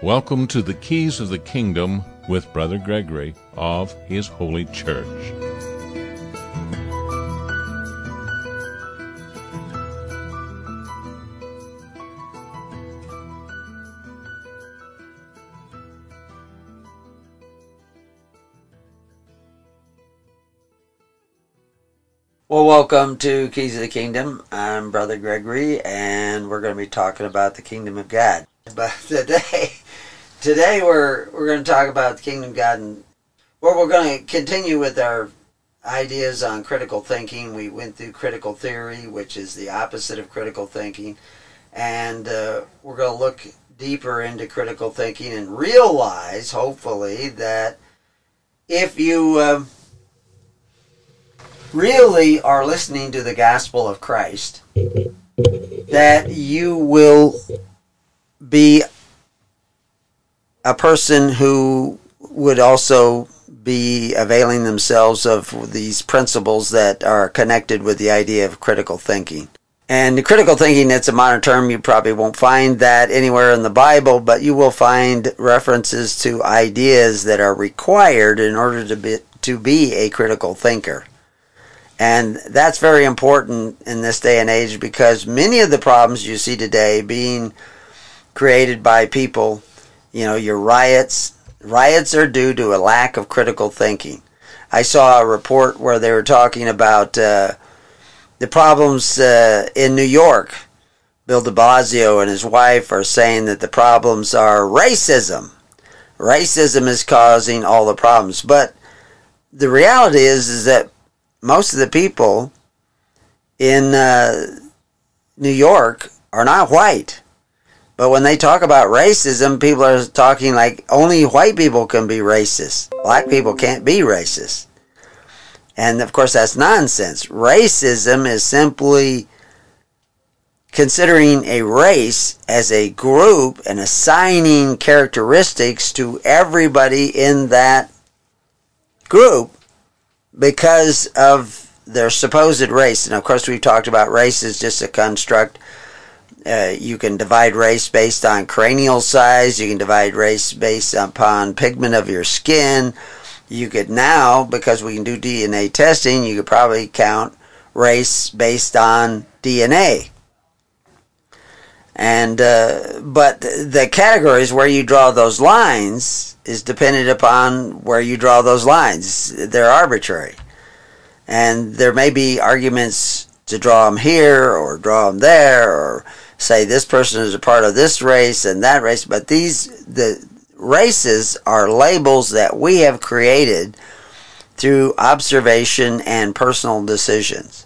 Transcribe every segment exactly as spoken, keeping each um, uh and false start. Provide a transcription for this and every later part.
Welcome to the Keys of the Kingdom with Brother Gregory of His Holy Church. Well, welcome to Keys of the Kingdom. I'm Brother Gregory, and we're going to be talking about the Kingdom of God. But today, today we're we're going to talk about the Kingdom of God, and well, we're going to continue with our ideas on critical thinking. We went through critical theory, which is the opposite of critical thinking, and uh, we're going to look deeper into critical thinking and realize, hopefully, that if you Uh, really are listening to the gospel of Christ, that you will be a person who would also be availing themselves of these principles that are connected with the idea of critical thinking. And critical thinking, it's a modern term. You probably won't find that anywhere in the Bible, but you will find references to ideas that are required in order to be, to be a critical thinker. And that's very important in this day and age, because many of the problems you see today being created by people, you know, your riots, riots are due to a lack of critical thinking. I saw a report where they were talking about uh, the problems uh, in New York. Bill de Blasio and his wife are saying that the problems are racism. Racism is causing all the problems. But the reality is, is that most of the people in uh, New York are not white. But when they talk about racism, people are talking like only white people can be racist. Black people can't be racist. And of course that's nonsense. Racism is simply considering a race as a group and assigning characteristics to everybody in that group because of their supposed race. And of course we've talked about race is just a construct. Uh, you can divide race based on cranial size. You can divide race based upon pigment of your skin. You could now, because we can do D N A testing, you could probably count race based on D N A. And uh, but the categories where you draw those lines is dependent upon where you draw those lines. They're arbitrary. And there may be arguments to draw them here or draw them there, or say this person is a part of this race and that race. But these, the races are labels that we have created through observation and personal decisions.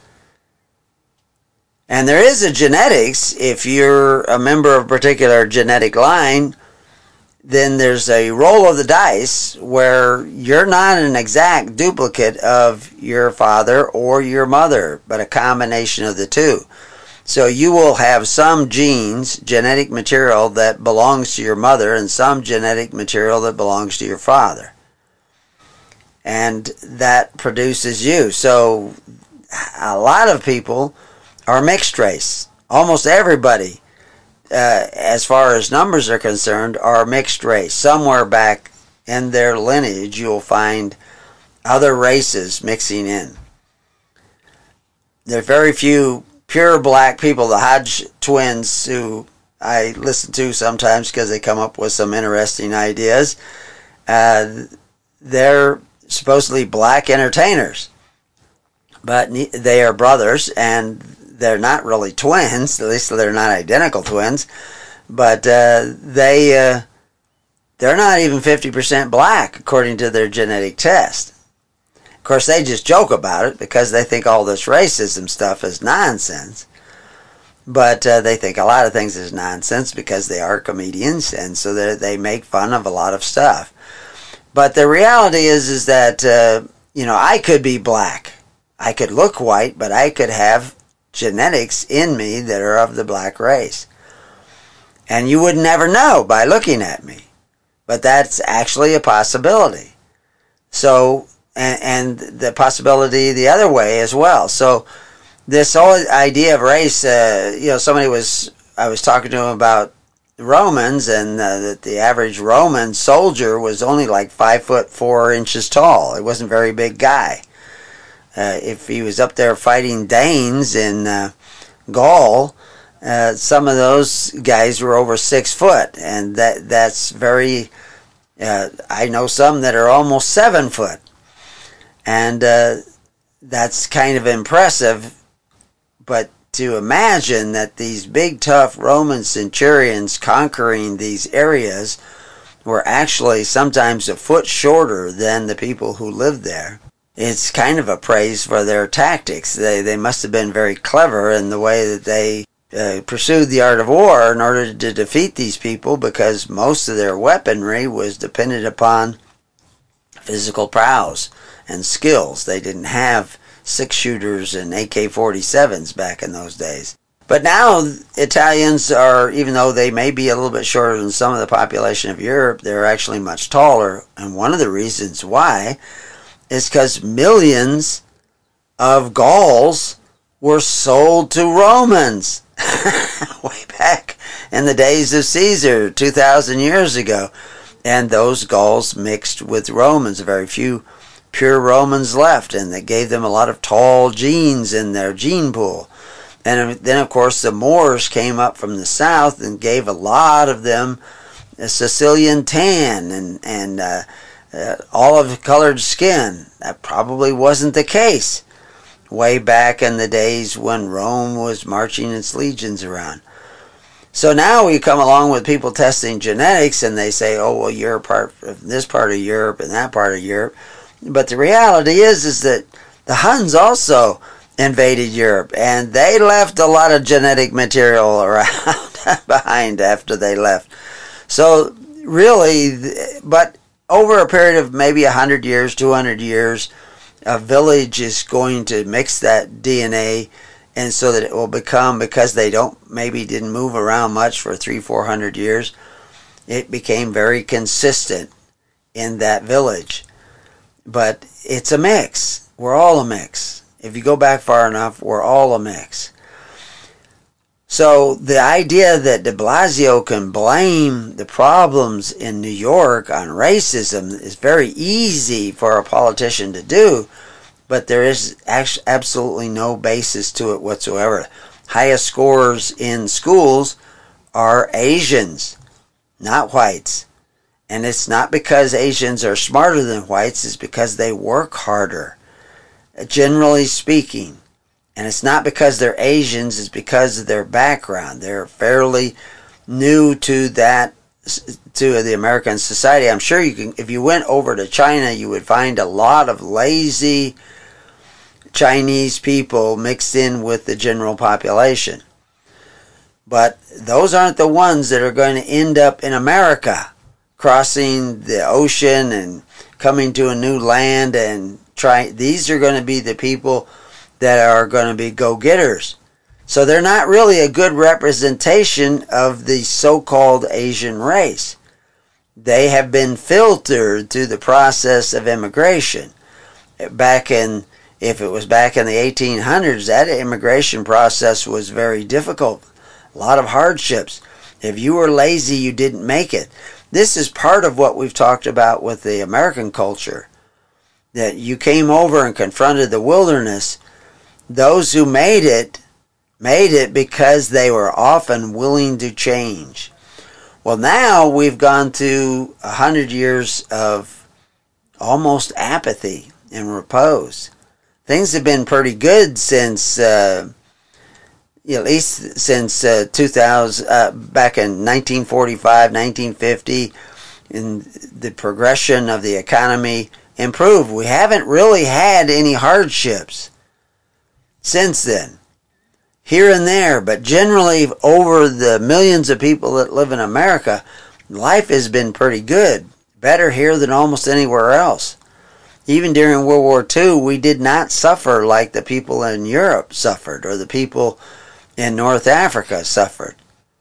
And there is a genetics. If you're a member of a particular genetic line, then there's a roll of the dice where you're not an exact duplicate of your father or your mother, but a combination of the two. So you will have some genes, genetic material that belongs to your mother, and some genetic material that belongs to your father. And that produces you. So a lot of people are mixed race. Almost everybody, uh, as far as numbers are concerned, are mixed race. Somewhere back in their lineage, you'll find other races mixing in. There are very few pure black people. The Hodge twins, who I listen to sometimes because they come up with some interesting ideas, uh, they're supposedly black entertainers. But they are brothers, and they're not really twins. At least they're not identical twins. But uh, they, uh, they're not even fifty percent black, according to their genetic test. Of course, they just joke about it because they think all this racism stuff is nonsense. But uh, they think a lot of things is nonsense because they are comedians, and so they make fun of a lot of stuff. But the reality is, is that, uh, you know, I could be black. I could look white, but I could have genetics in me that are of the black race. And you would never know by looking at me. But that's actually a possibility. So, and, and the possibility the other way as well. So this whole idea of race, uh, you know, somebody was, I was talking to him about Romans, and uh, that the average Roman soldier was only like five foot four inches tall. He wasn't a very big guy. Uh, if he was up there fighting Danes in uh, Gaul, uh, some of those guys were over six foot, and that that's very. Uh, I know some that are almost seven foot, and uh, that's kind of impressive. But to imagine that these big, tough Roman centurions conquering these areas were actually sometimes a foot shorter than the people who lived there, it's kind of a praise for their tactics. They they must have been very clever in the way that they uh, pursued the art of war in order to defeat these people, because most of their weaponry was dependent upon physical prowess and skills. They didn't have six shooters and A K forty-sevens back in those days. But now Italians are, even though they may be a little bit shorter than some of the population of Europe, they're actually much taller. And one of the reasons why is because millions of Gauls were sold to Romans way back in the days of Caesar, two thousand years ago. And those Gauls mixed with Romans. Very few pure Romans left, and they gave them a lot of tall genes in their gene pool. And then, of course, the Moors came up from the south and gave a lot of them a Sicilian tan and, and uh, uh, olive-colored skin. That probably wasn't the case way back in the days when Rome was marching its legions around. So now we come along with people testing genetics, and they say, oh, well, you're part of this part of Europe and that part of Europe. But the reality is, is that the Huns also invaded Europe, and they left a lot of genetic material around behind after they left. So really, but over a period of maybe one hundred years, two hundred years, a village is going to mix that D N A, and so that it will become, because they don't maybe didn't move around much for three, four hundred years, it became very consistent in that village. But it's a mix. We're all a mix. If you go back far enough, we're all a mix. So the idea that de Blasio can blame the problems in New York on racism is very easy for a politician to do, but there is actually absolutely no basis to it whatsoever. Highest scores in schools are Asians, not whites. And it's not because Asians are smarter than whites, it's because they work harder, generally speaking. And it's not because they're Asians, it's because of their background. They're fairly new to that, to the American society. I'm sure you can, if you went over to China, you would find a lot of lazy Chinese people mixed in with the general population. But those aren't the ones that are going to end up in America, crossing the ocean and coming to a new land and try. These are going to be the people that are going to be go-getters. So they're not really a good representation of the so-called Asian race. They have been filtered through the process of immigration. Back in, if it was back in the eighteen hundreds, that immigration process was very difficult. A lot of hardships. If you were lazy, you didn't make it. This is part of what we've talked about with the American culture, that you came over and confronted the wilderness. Those who made it, made it because they were often willing to change. Well, now we've gone through a hundred years of almost apathy and repose. Things have been pretty good since, uh, at least since uh, two thousand, uh, back in nineteen forty-five, nineteen fifty, and the progression of the economy improved. We haven't really had any hardships since then, here and there, but generally over the millions of people that live in America, life has been pretty good, better here than almost anywhere else. Even during World War Two, we did not suffer like the people in Europe suffered, or the people in North Africa suffered.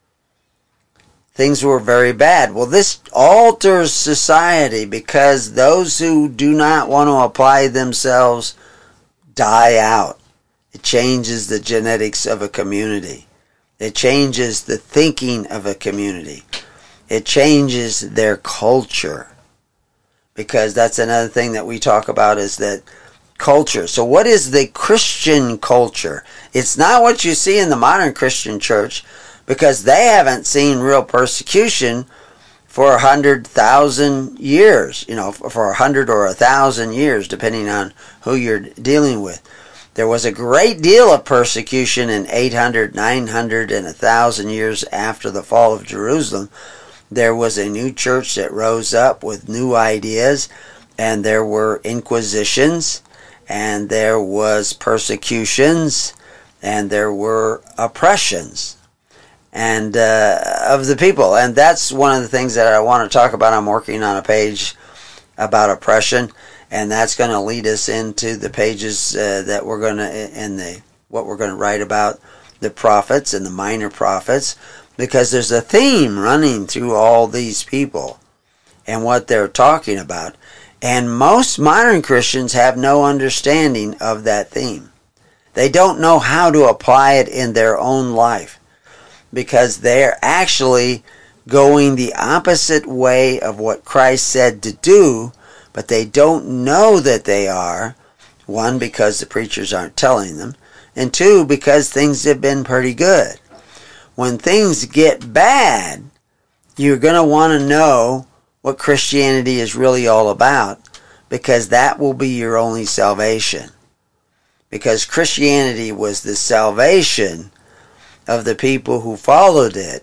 Things were very bad. Well, this alters society because those who do not want to apply themselves die out. It changes the genetics of a community. It changes the thinking of a community. It changes their culture. Because that's another thing that we talk about, is that culture. So what is the Christian culture? It's not what you see in the modern Christian church, because they haven't seen real persecution for a hundred thousand years, you know, for a hundred or a thousand years, depending on who you're dealing with. There was a great deal of persecution in eight hundred, nine hundred, and a thousand years after the fall of Jerusalem. There was a new church that rose up with new ideas, and there were inquisitions, and there was persecutions, and there were oppressions and uh, of the people. And that's one of the things that I want to talk about. I'm working on a page about oppression, and that's going to lead us into the pages uh, that we're going to, in the what we're going to write about the prophets and the minor prophets, because there's a theme running through all these people and what they're talking about. And most modern Christians have no understanding of that theme. They don't know how to apply it in their own life, because they're actually going the opposite way of what Christ said to do, but they don't know that they are. One, because the preachers aren't telling them, and two, because things have been pretty good. When things get bad, you're going to want to know what Christianity is really all about, because that will be your only salvation. Because Christianity was the salvation of the people who followed it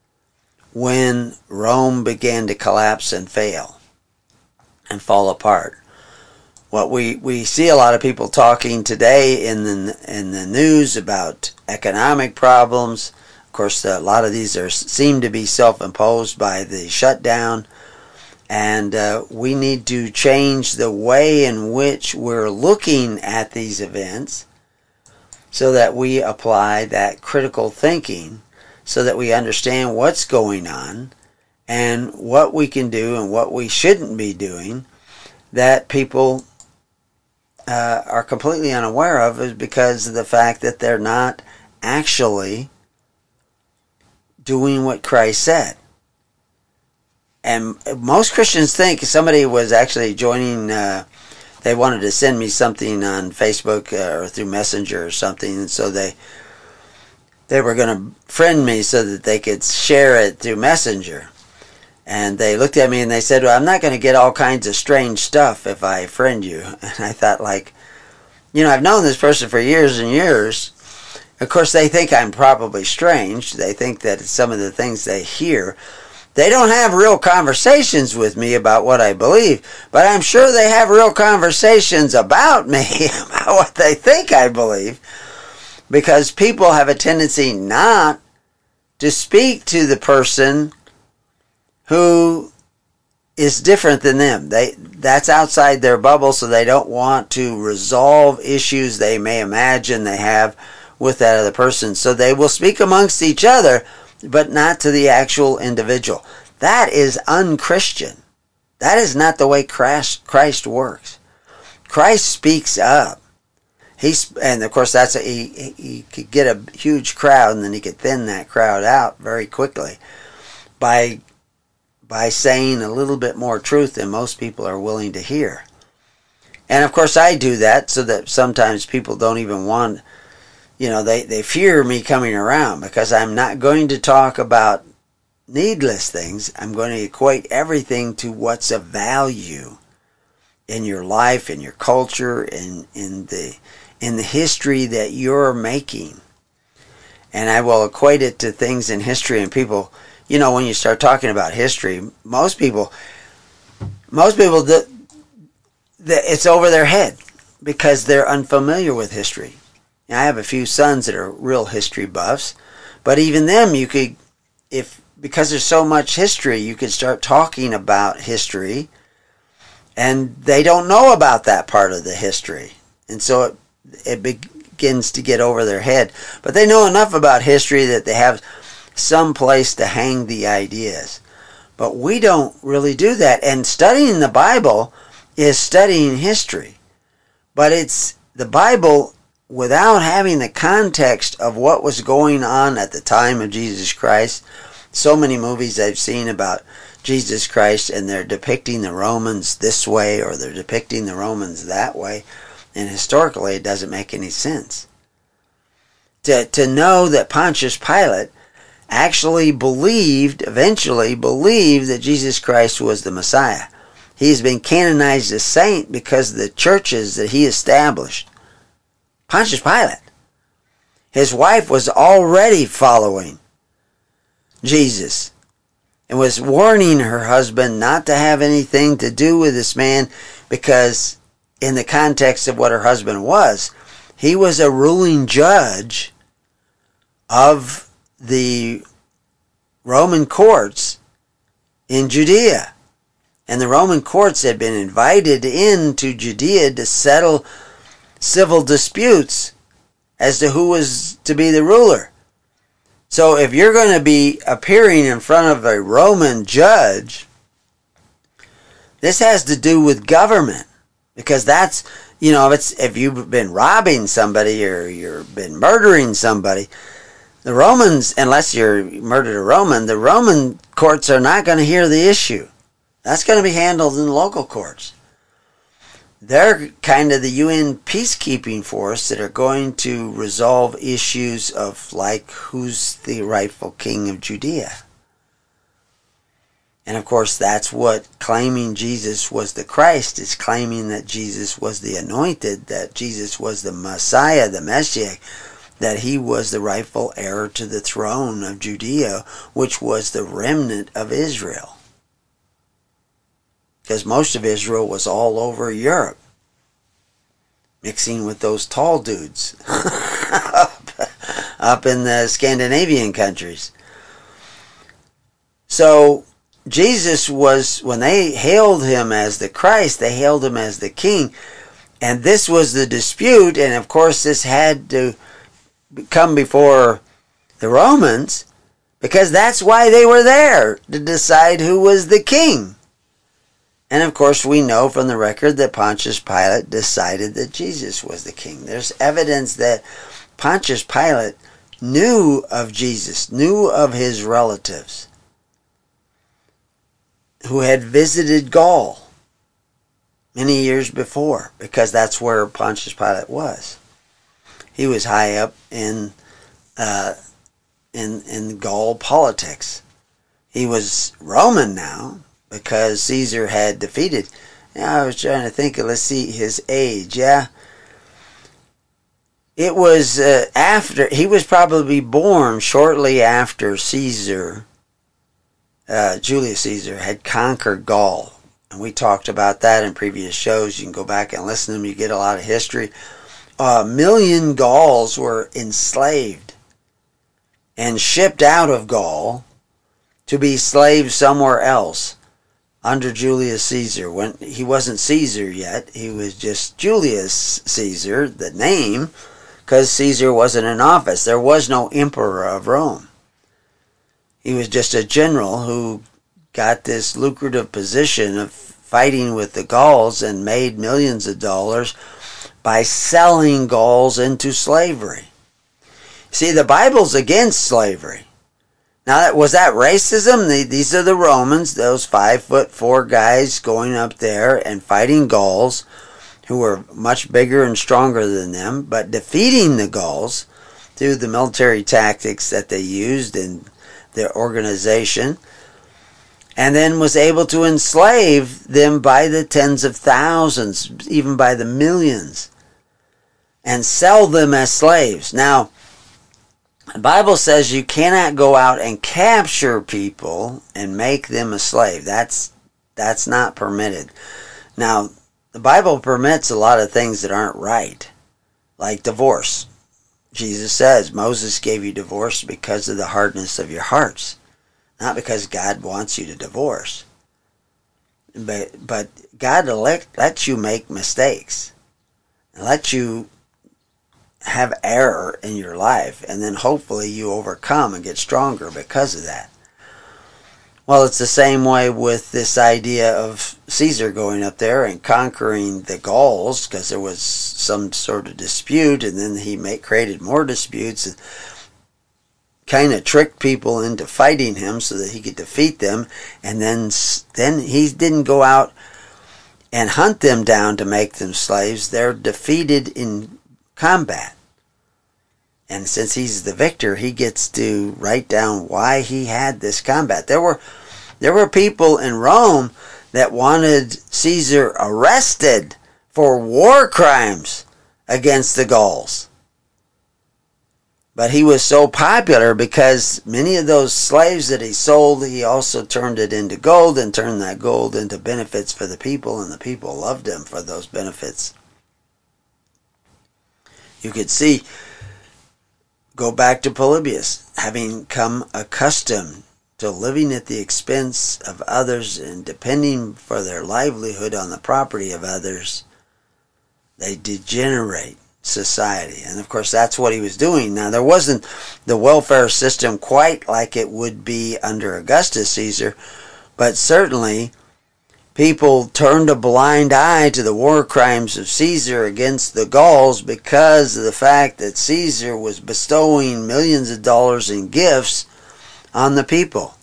when Rome began to collapse and fail and fall apart. What we, we see a lot of people talking today in the in the news about economic problems. Of course, a lot of these are seem to be self-imposed by the shutdown, and uh, we need to change the way in which we're looking at these events, so that we apply that critical thinking, so that we understand what's going on and what we can do and what we shouldn't be doing, that people uh, are completely unaware of, is because of the fact that they're not actually doing what Christ said. And most Christians think, somebody was actually joining, uh, they wanted to send me something on Facebook uh, or through Messenger or something, and so they they were going to friend me so that they could share it through Messenger. And they looked at me and they said, well, I'm not going to get all kinds of strange stuff if I friend you. And I thought, like, you know, I've known this person for years and years. Of course, they think I'm probably strange. They think that some of the things they hear, they don't have real conversations with me about what I believe, but I'm sure they have real conversations about me, about what they think I believe, because people have a tendency not to speak to the person who is different than them. They that's outside their bubble, so they don't want to resolve issues they may imagine they have with that other person. So they will speak amongst each other, but not to the actual individual. That is unchristian. That is not the way Christ, Christ works. Christ speaks up. He's, and of course, that's a, he, he could get a huge crowd, and then he could thin that crowd out very quickly by by saying a little bit more truth than most people are willing to hear. And of course, I do that so that sometimes people don't even want, you know, they, they fear me coming around, because I'm not going to talk about needless things. I'm going to equate everything to what's of value in your life, in your culture, in, in the in the history that you're making. And I will equate it to things in history, and people, you know, when you start talking about history, most people, most people, the, the, it's over their head because they're unfamiliar with history. Now, I have a few sons that are real history buffs, but even them, you could, if because there's so much history, you could start talking about history, and they don't know about that part of the history, and so it it begins to get over their head. But they know enough about history that they have some place to hang the ideas. But we don't really do that. And studying the Bible is studying history. But it's the Bible, without having the context of what was going on at the time of Jesus Christ, so many movies I've seen about Jesus Christ, and they're depicting the Romans this way or they're depicting the Romans that way, and historically it doesn't make any sense. To, to know that Pontius Pilate actually believed, eventually believed, that Jesus Christ was the Messiah. He has been canonized a saint because of the churches that he established. Pontius Pilate. His wife was already following Jesus and was warning her husband not to have anything to do with this man, because in the context of what her husband was, he was a ruling judge of the Roman courts in Judea. And the Roman courts had been invited into Judea to settle civil disputes as to who was to be the ruler. So if you're going to be appearing in front of a Roman judge, this has to do with government. Because that's, you know, if, it's, if you've been robbing somebody or you've been murdering somebody, the Romans, unless you're murdered a Roman, the Roman courts are not going to hear the issue. That's going to be handled in the local courts. They're kind of the U N peacekeeping force that are going to resolve issues of, like, who's the rightful king of Judea. And of course, that's what claiming Jesus was the Christ is, claiming that Jesus was the anointed, that Jesus was the Messiah, the Messiah, that he was the rightful heir to the throne of Judea, which was the remnant of Israel. Because most of Israel was all over Europe, mixing with those tall dudes up, up in the Scandinavian countries. So Jesus was, when they hailed him as the Christ, they hailed him as the king. And this was the dispute, and of course this had to come before the Romans, because that's why they were there, to decide who was the king. And of course we know from the record that Pontius Pilate decided that Jesus was the king. There's evidence that Pontius Pilate knew of Jesus, knew of his relatives who had visited Gaul many years before, because that's where Pontius Pilate was. He was high up in uh, in in Gaul politics. He was Roman now, because Caesar had defeated. Now I was trying to think of, let's see, his age. Yeah. It was uh, after, he was probably born shortly after Caesar, uh, Julius Caesar, had conquered Gaul. And we talked about that in previous shows. You can go back and listen to them. You get a lot of history. A million Gauls were enslaved and shipped out of Gaul to be slaves somewhere else under Julius Caesar. When he wasn't Caesar yet, he was just Julius Caesar, the name, because Caesar wasn't in office. There was no emperor of Rome. He was just a general who got this lucrative position of fighting with the Gauls and made millions of dollars by selling Gauls into slavery. See, the Bible's against slavery. Now, that was that racism? These are the Romans, those five foot four guys going up there and fighting Gauls who were much bigger and stronger than them, but defeating the Gauls through the military tactics that they used in their organization, and then was able to enslave them by the tens of thousands, even by the millions, and sell them as slaves. Now, the Bible says you cannot go out and capture people and make them a slave. That's that's not permitted. Now, the Bible permits a lot of things that aren't right, like divorce. Jesus says, Moses gave you divorce because of the hardness of your hearts, not because God wants you to divorce. But, but God elect, lets you make mistakes, and lets you have error in your life, and then hopefully you overcome and get stronger because of that. Well, it's the same way with this idea of Caesar going up there and conquering the Gauls, because there was some sort of dispute, and then he made, created more disputes and kind of tricked people into fighting him so that he could defeat them, and then then he didn't go out and hunt them down to make them slaves. They're defeated in combat. And since he's the victor, he gets to write down why he had this combat. There were there were people in Rome that wanted Caesar arrested for war crimes against the Gauls. But he was so popular because many of those slaves that he sold, he also turned it into gold and turned that gold into benefits for the people, and the people loved him for those benefits. You could see, go back to Polybius, having come accustomed to living at the expense of others and depending for their livelihood on the property of others, they degenerate society. And of course that's what he was doing. Now there wasn't the welfare system quite like it would be under Augustus Caesar, but certainly people turned a blind eye to the war crimes of Caesar against the Gauls because of the fact that Caesar was bestowing millions of dollars in gifts on the people.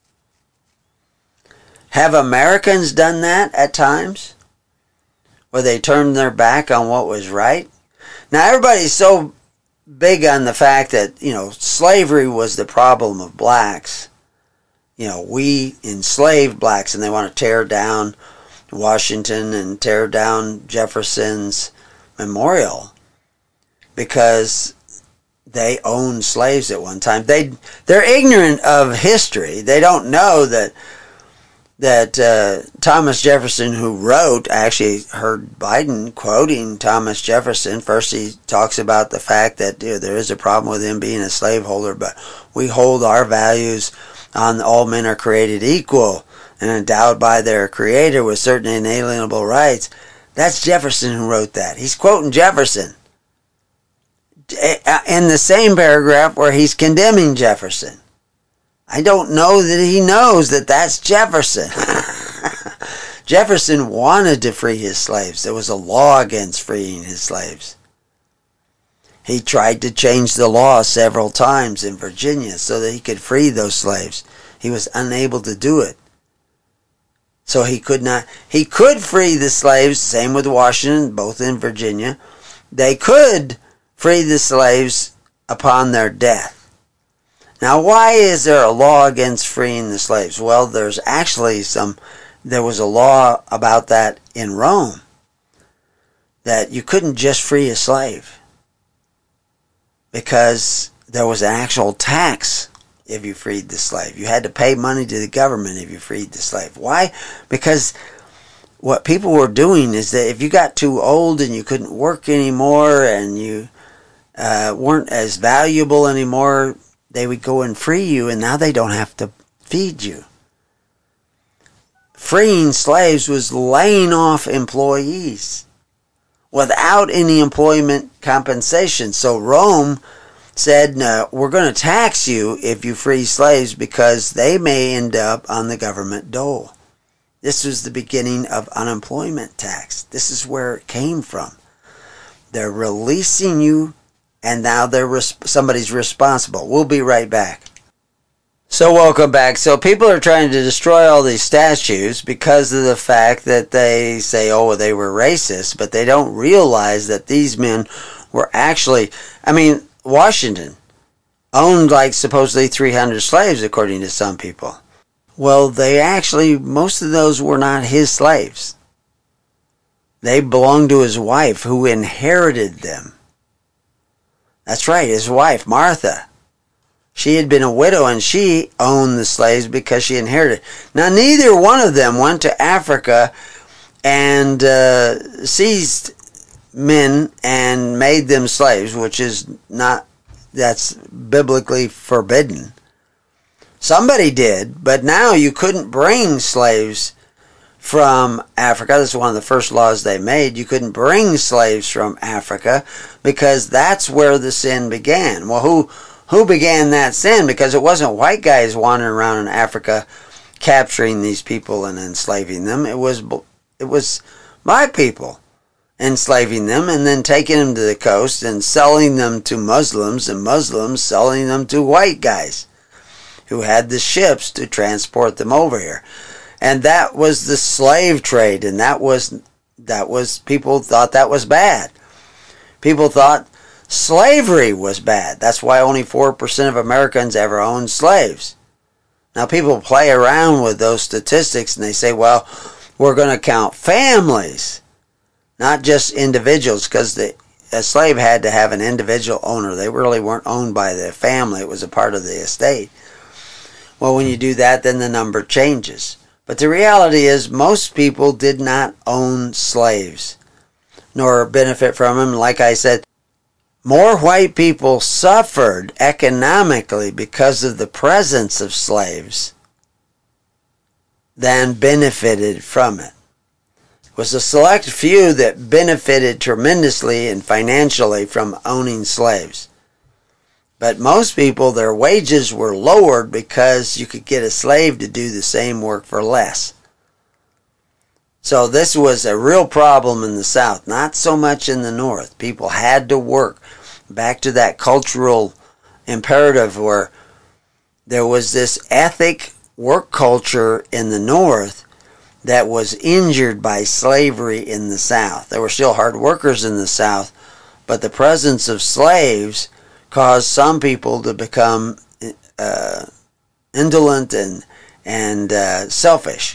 Have Americans done that at times, where they turned their back on what was right? Now everybody's so big on the fact that, you know, slavery was the problem of blacks. You know, we enslaved blacks, and they want to tear down Washington and tear down Jefferson's memorial because they owned slaves at one time. They, they're ignorant of history. They don't know that that uh, Thomas Jefferson, who wrote, I actually heard Biden quoting Thomas Jefferson. First he talks about the fact that, you know, there is a problem with him being a slaveholder, but we hold our values on all men are created equal and endowed by their creator with certain inalienable rights. That's Jefferson who wrote that. He's quoting Jefferson in the same paragraph where he's condemning Jefferson. I don't know that he knows that that's Jefferson. Jefferson wanted to free his slaves. There was a law against freeing his slaves. He tried to change the law several times in Virginia so that he could free those slaves. He was unable to do it. So he could not, he could free the slaves, same with Washington, both in Virginia. They could free the slaves upon their death. Now, why is there a law against freeing the slaves? Well, there's actually some, there was a law about that in Rome, that you couldn't just free a slave, because there was an actual tax if you freed the slave. You had to pay money to the government if you freed the slave. Why? Because what people were doing is that if you got too old and you couldn't work anymore and you uh, weren't as valuable anymore, they would go and free you, and now they don't have to feed you. Freeing slaves was laying off employees without any employment compensation. So Rome said, no, we're going to tax you if you free slaves because they may end up on the government dole. This was the beginning of unemployment tax. This is where it came from. They're releasing you, and now they're res- somebody's responsible. We'll be right back. So welcome back. So people are trying to destroy all these statues because of the fact that they say, oh, they were racist, but they don't realize that these men were actually, I mean, Washington owned like supposedly three hundred slaves according to some people. Well, they actually, most of those were not his slaves. They belonged to his wife, who inherited them. That's right, his wife, Martha. She had been a widow, and she owned the slaves because she inherited. Now, neither one of them went to Africa and uh, seized men and made them slaves, which is not, that's biblically forbidden. Somebody did, but now you couldn't bring slaves from Africa. This is one of the first laws they made. You couldn't bring slaves from Africa because that's where the sin began. Well, who who began that sin? Because it wasn't white guys wandering around in Africa capturing these people and enslaving them. It was it was my people enslaving them and then taking them to the coast and selling them to Muslims, and Muslims selling them to white guys who had the ships to transport them over here. And that was the slave trade, and that was that was people thought that was bad. People thought slavery was bad. That's why only four percent of Americans ever owned slaves. Now people play around with those statistics and they say, well, we're going to count families, not just individuals, because the a slave had to have an individual owner. They really weren't owned by the family. It was a part of the estate. Well, when you do that, then the number changes. But the reality is most people did not own slaves, nor benefit from them. Like I said, more white people suffered economically because of the presence of slaves than benefited from it. It was a select few that benefited tremendously and financially from owning slaves. But most people, their wages were lowered because you could get a slave to do the same work for less. So this was a real problem in the South, not so much in the North. People had to work. Back to that cultural imperative where there was this ethic work culture in the North that was injured by slavery in the South. There were still hard workers in the South, but the presence of slaves caused some people to become uh, indolent and, and uh, selfish.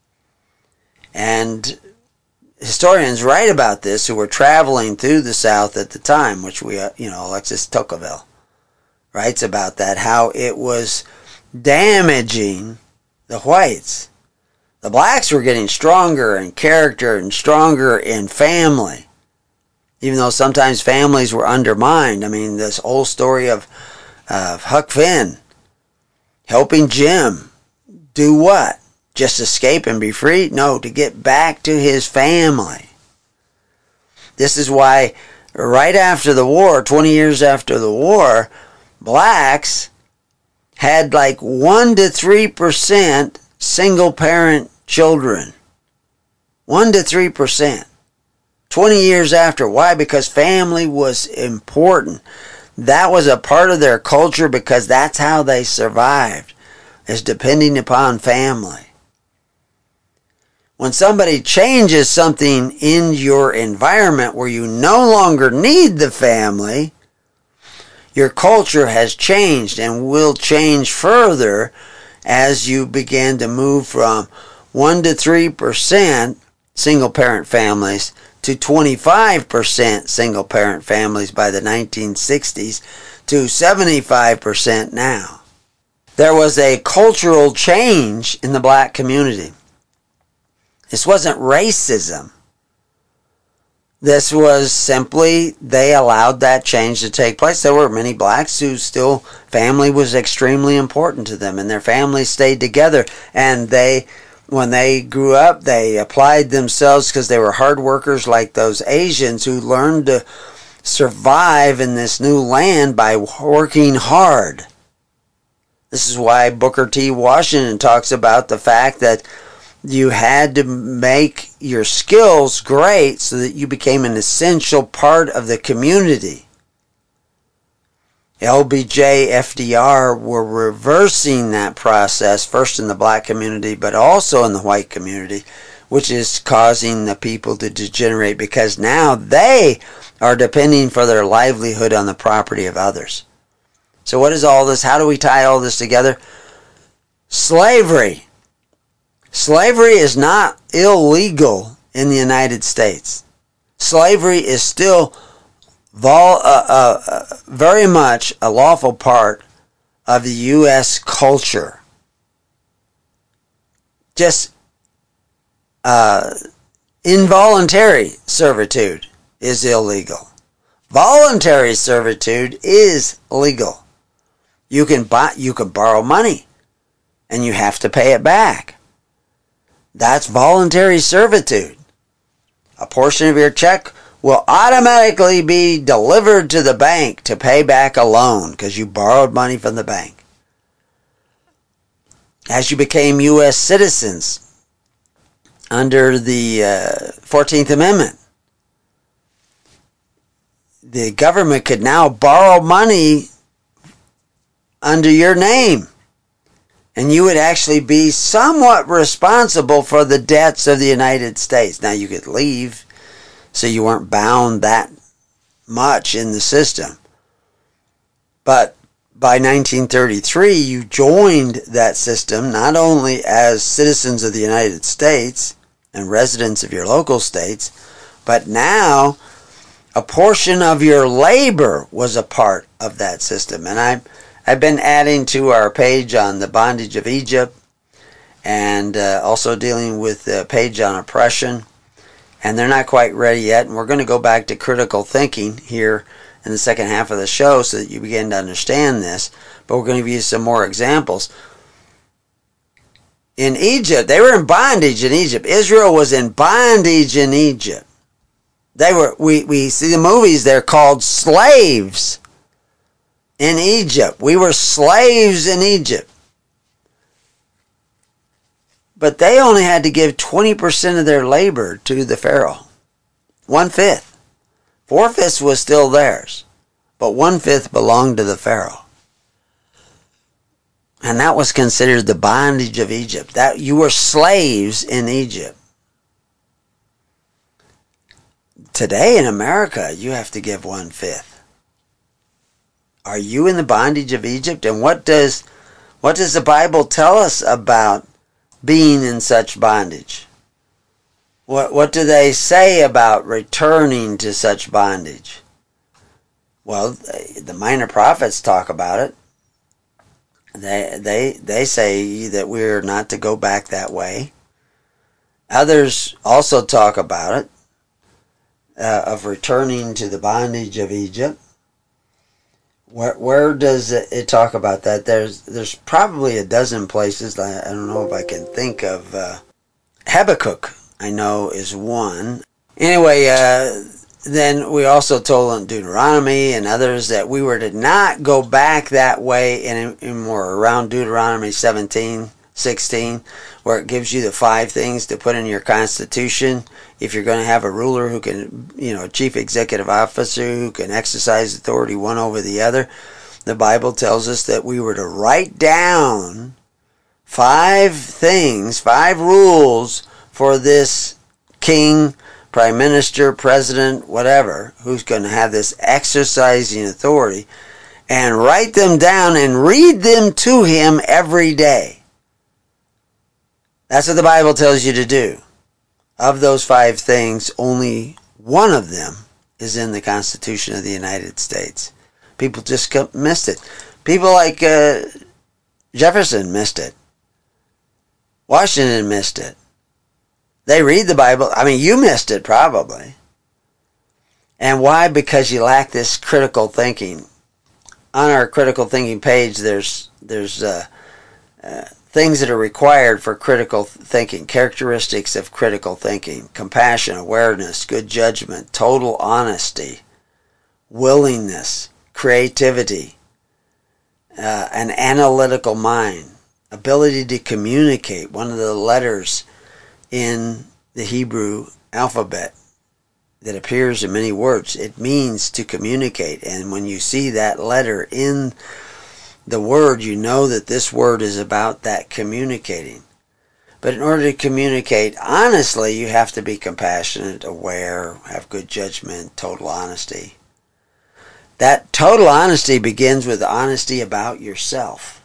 And historians write about this who were traveling through the South at the time, which we, uh, you know, Alexis Tocqueville writes about that, how it was damaging the whites. The blacks were getting stronger in character and stronger in family, even though sometimes families were undermined. I mean, this whole story of, of Huck Finn helping Jim do what? Just escape and be free? No, to get back to his family. This is why right after the war, twenty years after the war, blacks had like one to three percent single parent children. one to three percent. twenty years after. Why? Because family was important. That was a part of their culture because that's how they survived, is depending upon family. When somebody changes something in your environment where you no longer need the family, your culture has changed and will change further as you begin to move from one to three percent single parent families to twenty-five percent single parent families by the nineteen sixties to seventy-five percent now. There was a cultural change in the black community. This wasn't racism. This was simply they allowed that change to take place. There were many blacks who still, family was extremely important to them, and their families stayed together. And they, when they grew up, they applied themselves because they were hard workers like those Asians who learned to survive in this new land by working hard. This is why Booker T. Washington talks about the fact that you had to make your skills great so that you became an essential part of the community. L B J, F D R were reversing that process, first in the black community, but also in the white community, which is causing the people to degenerate because now they are depending for their livelihood on the property of others. So what is all this? How do we tie all this together? Slavery. Slavery is not illegal in the United States. Slavery is still vol- uh, uh, uh, very much a lawful part of the U S culture. Just uh, involuntary servitude is illegal. Voluntary servitude is legal. You can buy, you can borrow money, and you have to pay it back. That's voluntary servitude. A portion of your check will automatically be delivered to the bank to pay back a loan because you borrowed money from the bank. as you became U S citizens under the uh, fourteenth Amendment. The government could now borrow money under your name, and you would actually be somewhat responsible for the debts of the United States. Now, you could leave, so you weren't bound that much in the system. But by nineteen thirty-three, you joined that system not only as citizens of the United States and residents of your local states, but now a portion of your labor was a part of that system. And I, I've been adding to our page on the bondage of Egypt, and uh, also dealing with the page on oppression. And they're not quite ready yet. And we're going to go back to critical thinking here in the second half of the show so that you begin to understand this. But we're going to give you some more examples. In Egypt, they were in bondage in Egypt. Israel was in bondage in Egypt. They were, we, we see the movies, they're called slaves in Egypt. We were slaves in Egypt. But they only had to give twenty percent of their labor to the Pharaoh. One-fifth. Four-fifths was still theirs. But one-fifth belonged to the Pharaoh. And that was considered the bondage of Egypt. That you were slaves in Egypt. Today in America, you have to give one-fifth. Are you in the bondage of Egypt? And what does what does the Bible tell us about being in such bondage? What what do they say about returning to such bondage? Well, the minor prophets talk about it. They they they say that we're not to go back that way. Others also talk about it, uh, of returning to the bondage of Egypt. Where where does it talk about that? There's there's probably a dozen places. I, I don't know if I can think of. Uh, Habakkuk, I know, is one. Anyway, uh, then we also told in Deuteronomy and others that we were to not go back that way, and in, in more around Deuteronomy seventeen, sixteen, where it gives you the five things to put in your constitution if you're going to have a ruler who can, you know, a chief executive officer who can exercise authority one over the other. The Bible tells us that we were to write down five things, five rules for this king, prime minister, president, whatever, who's going to have this exercising authority, and write them down and read them to him every day. That's what the Bible tells you to do. Of those five things, only one of them is in the Constitution of the United States. People just missed it. People like uh, Jefferson missed it. Washington missed it. They read the Bible. I mean, you missed it probably. And why? Because you lack this critical thinking. On our critical thinking page, there's there's uh, uh, things that are required for critical thinking. Characteristics of critical thinking: compassion, awareness, good judgment, total honesty, willingness, creativity, uh, an analytical mind, ability to communicate. One of the letters in the Hebrew alphabet that appears in many words, it means to communicate. And when you see that letter in the word, you know that this word is about that communicating. But in order to communicate honestly, you have to be compassionate, aware, have good judgment, total honesty. That total honesty begins with honesty about yourself.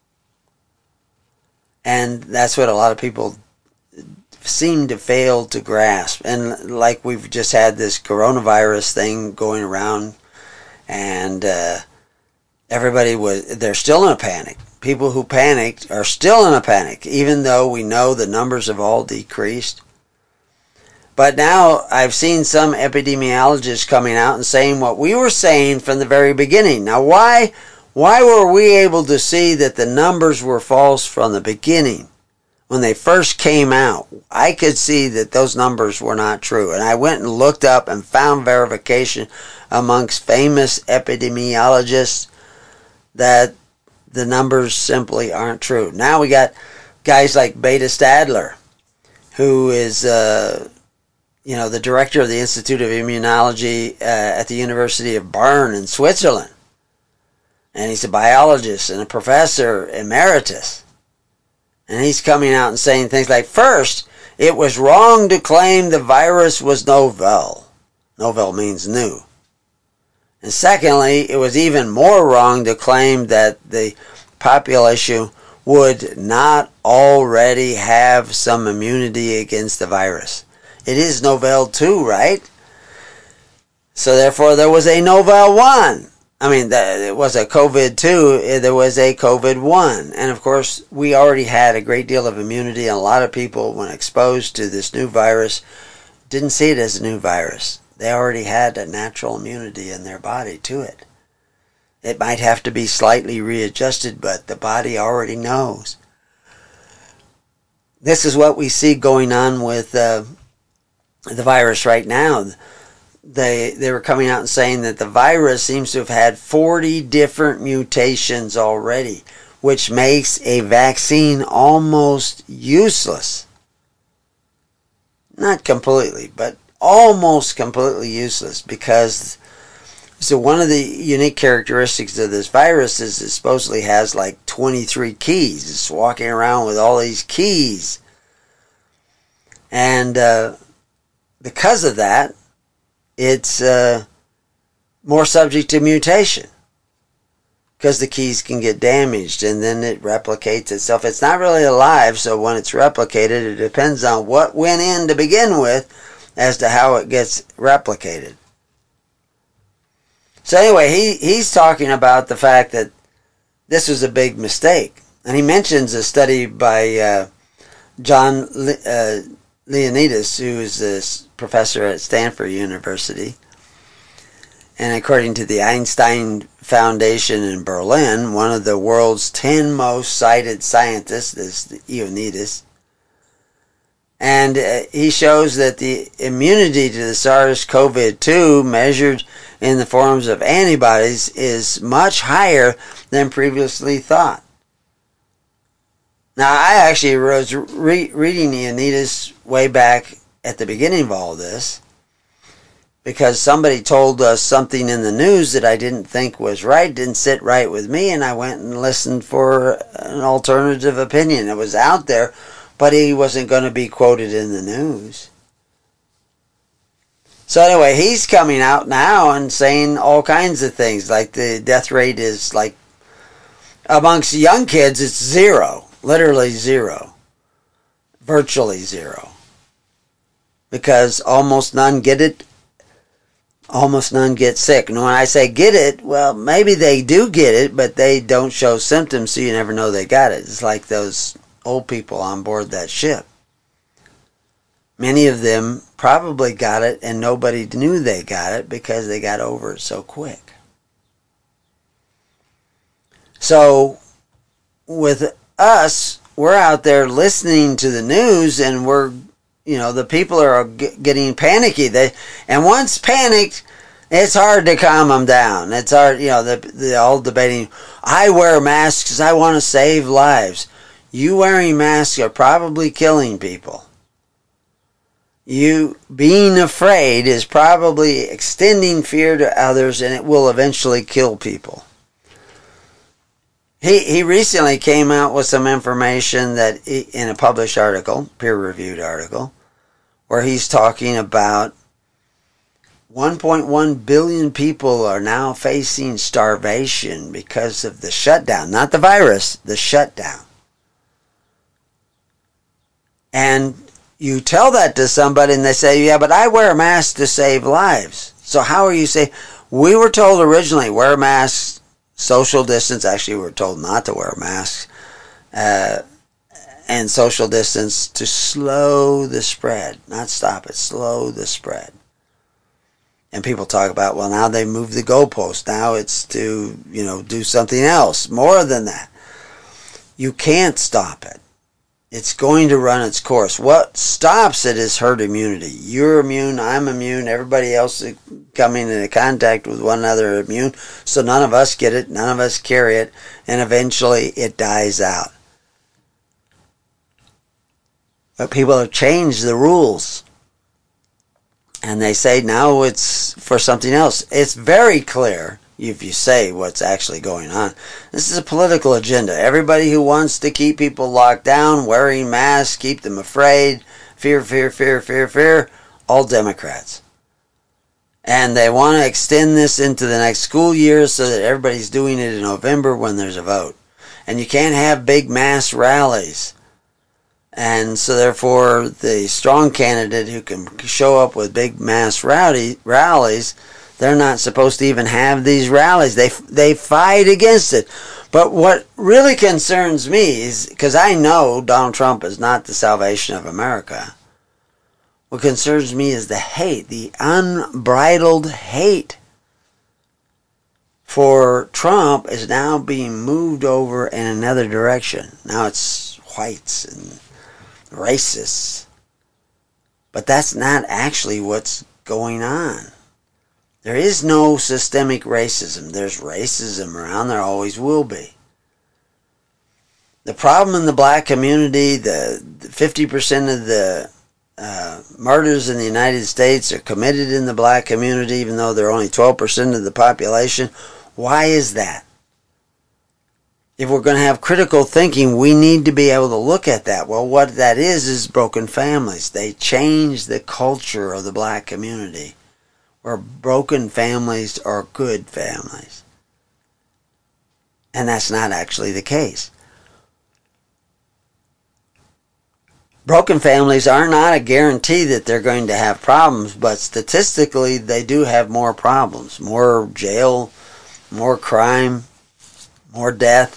And that's what a lot of people seem to fail to grasp. And like we've just had this coronavirus thing going around, and uh, everybody was, they're still in a panic. People who panicked are still in a panic, even though we know the numbers have all decreased. But now I've seen some epidemiologists coming out and saying what we were saying from the very beginning. Now why, why were we able to see that the numbers were false from the beginning? When they first came out, I could see that those numbers were not true. And I went and looked up and found verification amongst famous epidemiologists that the numbers simply aren't true. Now we got guys like Beta Stadler, who is, uh, you know, the director of the Institute of Immunology uh, at the University of Bern in Switzerland. And he's a biologist and a professor emeritus. And he's coming out and saying things like, first, it was wrong to claim the virus was novel. Novel means new. And secondly, it was even more wrong to claim that the population would not already have some immunity against the virus. It is novel two, right? So therefore there was a novel one. I mean, it was a COVID two, there was a COVID one. And of course, we already had a great deal of immunity, and a lot of people, when exposed to this new virus, didn't see it as a new virus. They already had a natural immunity in their body to it. It might have to be slightly readjusted, but the body already knows. This is what we see going on with uh, the virus right now. They they were coming out and saying that the virus seems to have had forty different mutations already, which makes a vaccine almost useless. Not completely, but almost completely useless, because so one of the unique characteristics of this virus is it supposedly has like twenty-three keys. It's walking around with all these keys. And uh, because of that, it's uh, more subject to mutation, because the keys can get damaged and then it replicates itself. It's not really alive, so when it's replicated, it depends on what went in to begin with as to how it gets replicated. So anyway, he, he's talking about the fact that this was a big mistake. And he mentions a study by uh, John Le- uh, Leonidas, who is a professor at Stanford University. And according to the Einstein Foundation in Berlin, one of the world's ten most cited scientists is Leonidas. And uh, he shows that the immunity to the SARS-C o V two measured in the forms of antibodies is much higher than previously thought. Now, I actually was re- reading Leonidas way back at the beginning of all this, because somebody told us something in the news that I didn't think was right, didn't sit right with me, and I went and listened for an alternative opinion. It was out there, but he wasn't going to be quoted in the news. So anyway, he's coming out now and saying all kinds of things, like the death rate is like, amongst young kids, it's zero, literally zero, virtually zero, because almost none get it, almost none get sick. And when I say get it, well, maybe they do get it, but they don't show symptoms, so you never know they got it. It's like those old people on board that ship. Many of them probably got it and nobody knew they got it because they got over it so quick. So with us, we're out there listening to the news, and we're, you know, the people are g- getting panicky. They, and once panicked, it's hard to calm them down. It's hard, you know, they're all debating, I wear masks because I want to save lives. You wearing masks are probably killing people. You being afraid is probably extending fear to others, and it will eventually kill people. He he recently came out with some information that he, in a published article, peer-reviewed article, where he's talking about one point one billion people are now facing starvation because of the shutdown. Not the virus, the shutdown. And you tell that to somebody and they say, yeah, but I wear a mask to save lives. So how are you saying? We were told originally, wear masks, social distance. Actually, we were told not to wear masks. Uh, and social distance to slow the spread. Not stop it, slow the spread. And people talk about, well, now they moved the goalpost. Now it's to, you know, do something else. More than that. You can't stop it. it's going to run its course. What stops it is herd immunity. You're immune, I'm immune, everybody else coming into contact with one another is immune, so none of us get it, none of us carry it, and eventually it dies out. But people have changed the rules. And they say now it's for something else. It's very clear if you say what's actually going on. This is a political agenda. Everybody who wants to keep people locked down, wearing masks, keep them afraid, fear, fear, fear, fear, fear, all Democrats. And they want to extend this into the next school year so that everybody's doing it in November when there's a vote. And you can't have big mass rallies. And so therefore, the strong candidate who can show up with big mass rowdy, rallies, they're not supposed to even have these rallies. They they fight against it. But what really concerns me is, because I know Donald Trump is not the salvation of America, what concerns me is the hate, the unbridled hate for Trump is now being moved over in another direction. Now it's whites and racists. But that's not actually what's going on. There is no systemic racism. There's racism around. There always will be. The problem in the black community, the fifty percent of the uh, murders in the United States are committed in the black community, even though they're only twelve percent of the population. Why is that? If we're going to have critical thinking, we need to be able to look at that. Well, what that is, is broken families. They change the culture of the black community, where broken families are good families. And that's not actually the case. Broken families are not a guarantee that they're going to have problems, but statistically they do have more problems. More jail, more crime, more death,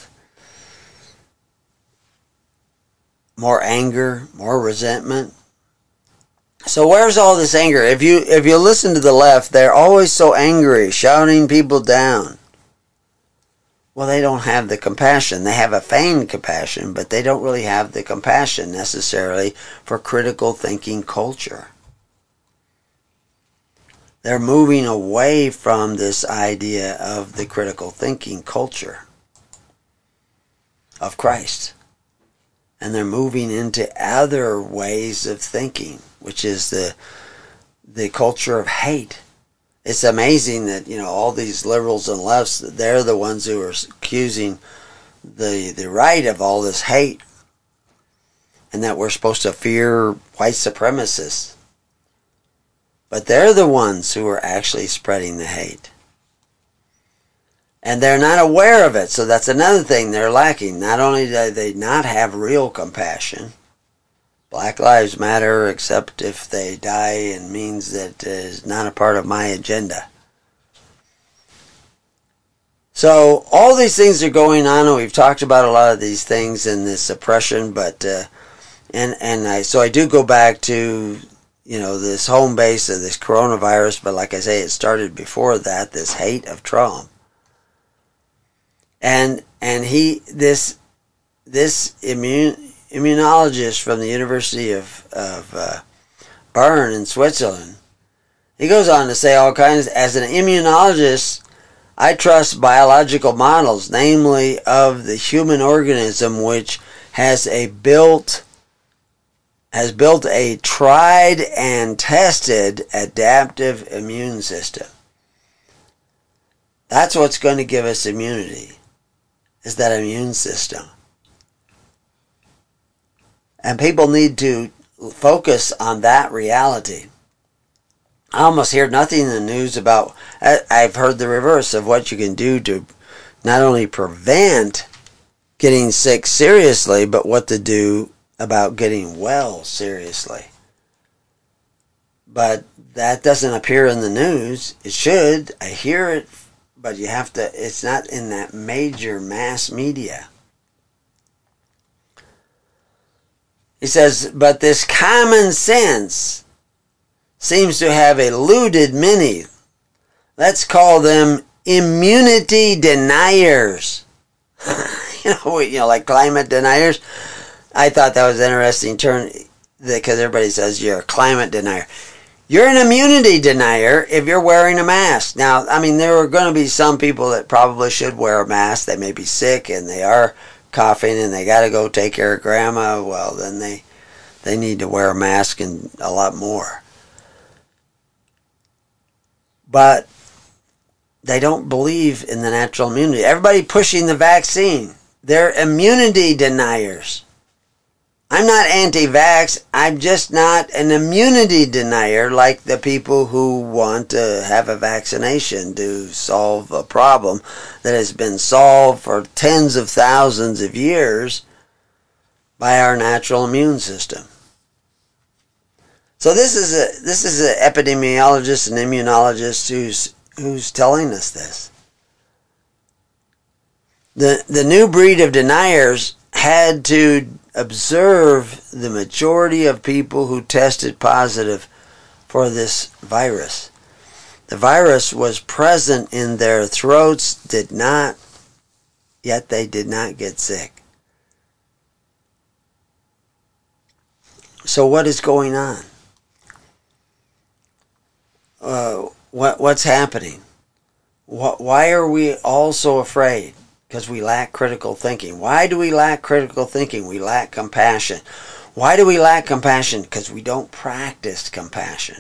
more anger, more resentment. So where's all this anger? If you if you listen to the left, they're always so angry, shouting people down. Well, they don't have the compassion. They have a feigned compassion, but they don't really have the compassion necessarily for critical thinking culture. They're moving away from this idea of the critical thinking culture of Christ. And they're moving into other ways of thinking, which is the the culture of hate. It's amazing that, you know, all these liberals and lefts, they're the ones who are accusing the the right of all this hate, and that we're supposed to fear white supremacists. But they're the ones who are actually spreading the hate. And they're not aware of it, so that's another thing they're lacking. Not only do they not have real compassion, Black Lives Matter, except if they die, and means that it is not a part of my agenda. So all these things are going on, and we've talked about a lot of these things in this oppression, but uh, and and I so I do go back to, you know, this home base of this coronavirus, but like I say, it started before that, this hate of Trump. And and he this this immune immunologist from the University of of uh, Bern in Switzerland, he goes on to say all kinds. As an immunologist, I trust biological models, namely of the human organism, which has a built has built a tried and tested adaptive immune system. That's what's going to give us immunity, is that immune system. And people need to focus on that reality. I almost hear nothing in the news about, I've heard the reverse of what you can do to not only prevent getting sick seriously, but what to do about getting well seriously. But that doesn't appear in the news. It should. I hear it, but you have to, it's not in that major mass media. He says, but this common sense seems to have eluded many. Let's call them immunity deniers. you know, you know, like climate deniers. I thought that was interesting turn because everybody says you're a climate denier. You're an immunity denier if you're wearing a mask. Now, I mean, there are going to be some people that probably should wear a mask. They may be sick and they are coughing and they got to go take care of grandma. Well, then they they need to wear a mask and a lot more. But they don't believe in the natural immunity. Everybody pushing the vaccine, they're immunity deniers. I'm not anti-vax. I'm just not an immunity denier like the people who want to have a vaccination to solve a problem that has been solved for tens of thousands of years by our natural immune system. So this is a this is an epidemiologist and immunologist who's who's telling us this. The the new breed of deniers had to observe the majority of people who tested positive for this virus. The virus was present in their throats, did not, yet they did not get sick. So what is going on? Uh, what what's happening? What, why are we all so afraid? Because we lack critical thinking. Why do we lack critical thinking? We lack compassion. Why do we lack compassion? Because we don't practice compassion.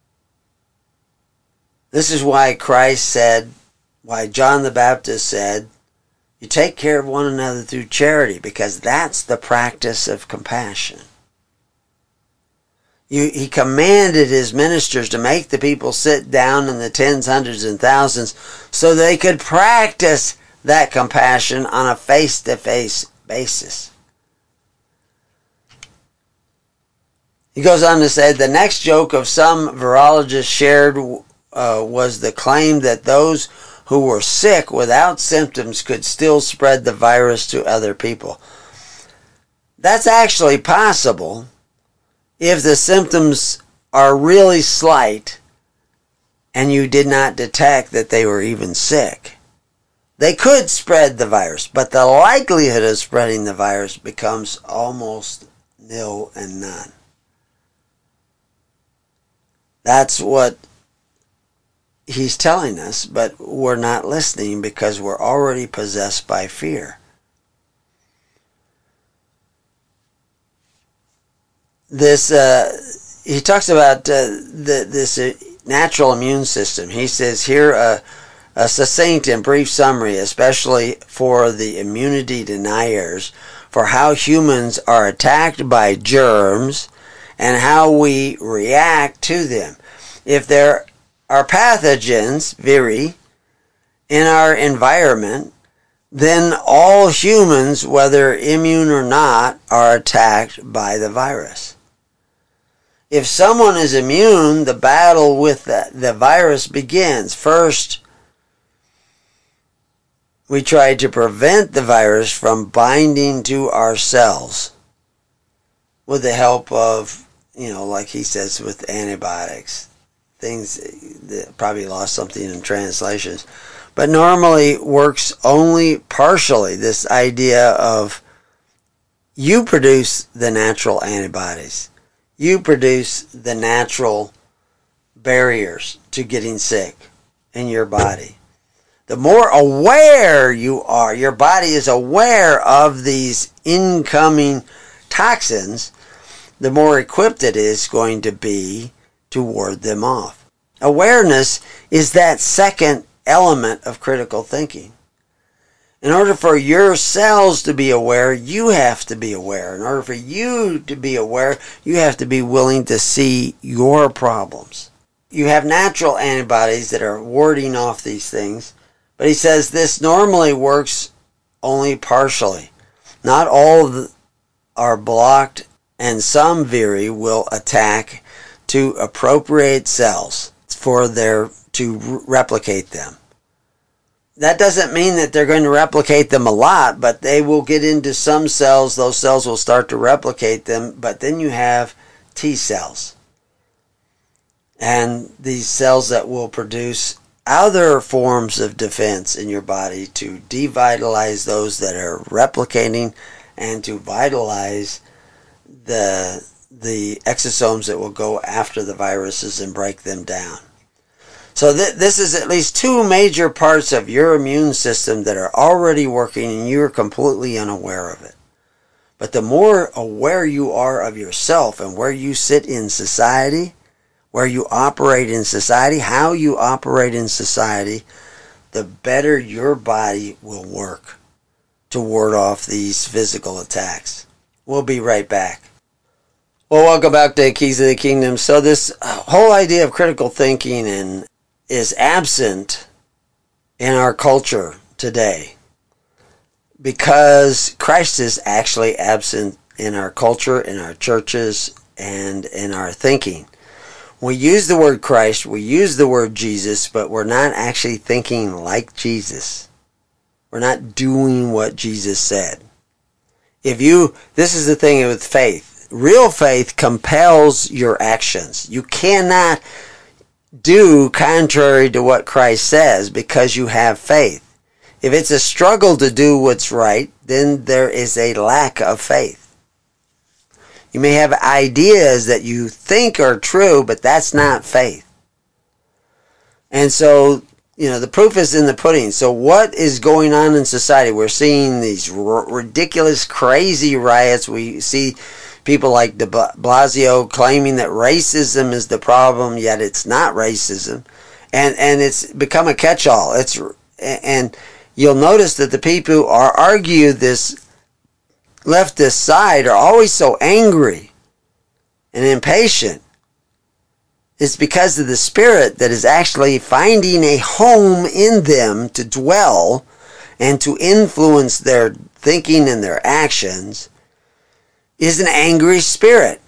This is why Christ said, why John the Baptist said, you take care of one another through charity, because that's the practice of compassion. You, he commanded his ministers to make the people sit down in the tens, hundreds, and thousands so they could practice that compassion on a face-to-face basis. He goes on to say, the next joke of some virologists shared uh, was the claim that those who were sick without symptoms could still spread the virus to other people. That's actually possible if the symptoms are really slight and you did not detect that they were even sick. They could spread the virus, but the likelihood of spreading the virus becomes almost nil and none. That's what he's telling us, but we're not listening because we're already possessed by fear. This, uh, he talks about uh, the, this uh, natural immune system. He says here, uh, a succinct and brief summary, especially for the immunity deniers, for how humans are attacked by germs and how we react to them. If there are pathogens, viri, in our environment, then all humans, whether immune or not, are attacked by the virus. If someone is immune, the battle with the, the virus begins. First, we try to prevent the virus from binding to our cells with the help of, you know, like he says, with antibiotics. Things that probably lost something in translations. But normally works only partially. This idea of you produce the natural antibodies. You produce the natural barriers to getting sick in your body. The more aware you are, your body is aware of these incoming toxins, the more equipped it is going to be to ward them off. Awareness is that second element of critical thinking. In order for your cells to be aware, you have to be aware. In order for you to be aware, you have to be willing to see your problems. You have natural antibodies that are warding off these things, but he says this normally works only partially. Not all are blocked, and some viri will attack to appropriate cells for their to replicate them. That doesn't mean that they're going to replicate them a lot, but they will get into some cells. Those cells will start to replicate them, but then you have T cells. And these cells that will produce other forms of defense in your body to devitalize those that are replicating and to vitalize the the exosomes that will go after the viruses and break them down. So th- this is at least two major parts of your immune system that are already working and you're completely unaware of it. But the more aware you are of yourself and where you sit in society, where you operate in society, how you operate in society, the better your body will work to ward off these physical attacks. We'll be right back. Well, welcome back to Keys of the Kingdom. So this whole idea of critical thinking and is absent in our culture today because Christ is actually absent in our culture, in our churches, and in our thinking. We use the word Christ, we use the word Jesus, but we're not actually thinking like Jesus. We're not doing what Jesus said. If you, this is the thing with faith. Real faith compels your actions. You cannot do contrary to what Christ says because you have faith. If it's a struggle to do what's right, then there is a lack of faith. You may have ideas that you think are true, but that's not faith. And so, you know, the proof is in the pudding. So what is going on in society? We're seeing these r- ridiculous, crazy riots. We see people like de Blasio claiming that racism is the problem, yet it's not racism. And and it's become a catch-all. It's and you'll notice that the people who are argue this leftist side are always so angry and impatient. It's because of the spirit that is actually finding a home in them to dwell and to influence their thinking and their actions is an angry spirit.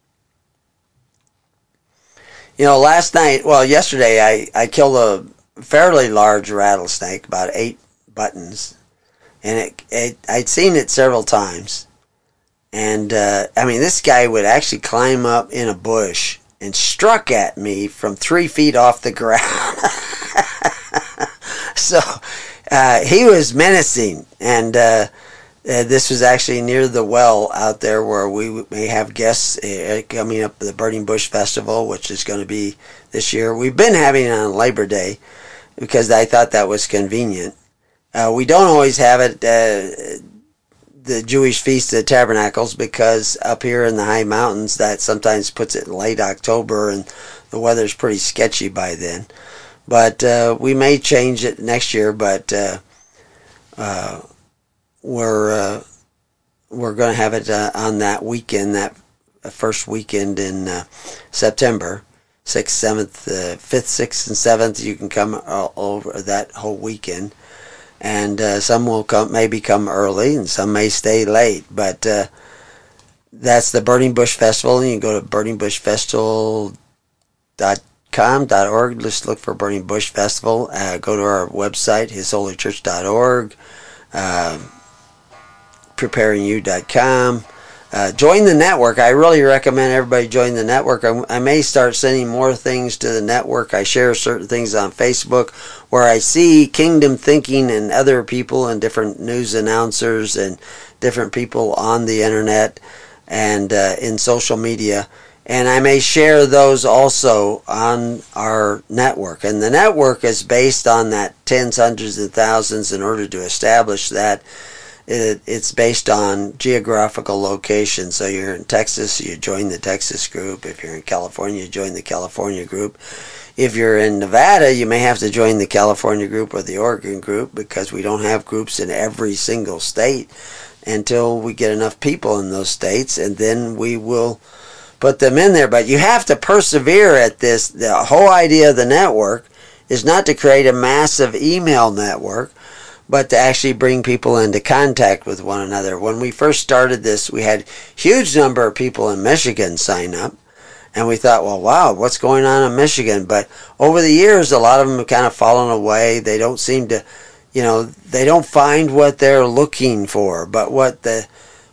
You know, last night, well, yesterday, I, I killed a fairly large rattlesnake, about eight buttons. And it, it, I'd seen it several times. And, uh, I mean, this guy would actually climb up in a bush and struck at me from three feet off the ground. So, uh, he was menacing. And uh, uh, this was actually near the well out there where we may have guests uh, coming up the Burning Bush Festival, which is going to be this year. We've been having it on Labor Day because I thought that was convenient. Uh, we don't always have it, uh, the Jewish Feast of Tabernacles, because up here in the high mountains, that sometimes puts it in late October, and the weather's pretty sketchy by then. But uh, we may change it next year, but uh, uh, we're uh, we're going to have it uh, on that weekend, that first weekend in uh, September, sixth, seventh, uh, fifth, sixth, and seventh. You can come all over that whole weekend. And uh, some will come, maybe come early, and some may stay late. But uh, that's the Burning Bush Festival. And you can go to burning bush festival dot com dot org. Just look for Burning Bush Festival. Uh, go to our website, his holy church dot org, uh, preparing you dot com. Uh, join the network. I really recommend everybody join the network. I, I may start sending more things to the network. I share certain things on Facebook where I see kingdom thinking and other people and different news announcers and different people on the internet and uh, in social media. And I may share those also on our network. And the network is based on that tens, hundreds, and thousands. In order to establish that, It, it's based on geographical location. So you're in Texas, you join the Texas group. If you're in California, you join the California group. If you're in Nevada, you may have to join the California group or the Oregon group, because we don't have groups in every single state until we get enough people in those states, and then we will put them in there. But you have to persevere at this. The whole idea of the network is not to create a massive email network, but to actually bring people into contact with one another. When we first started this, we had a huge number of people in Michigan sign up, and we thought, well, wow, what's going on in Michigan? But over the years, a lot of them have kind of fallen away. They don't seem to, you know, they don't find what they're looking for. But what the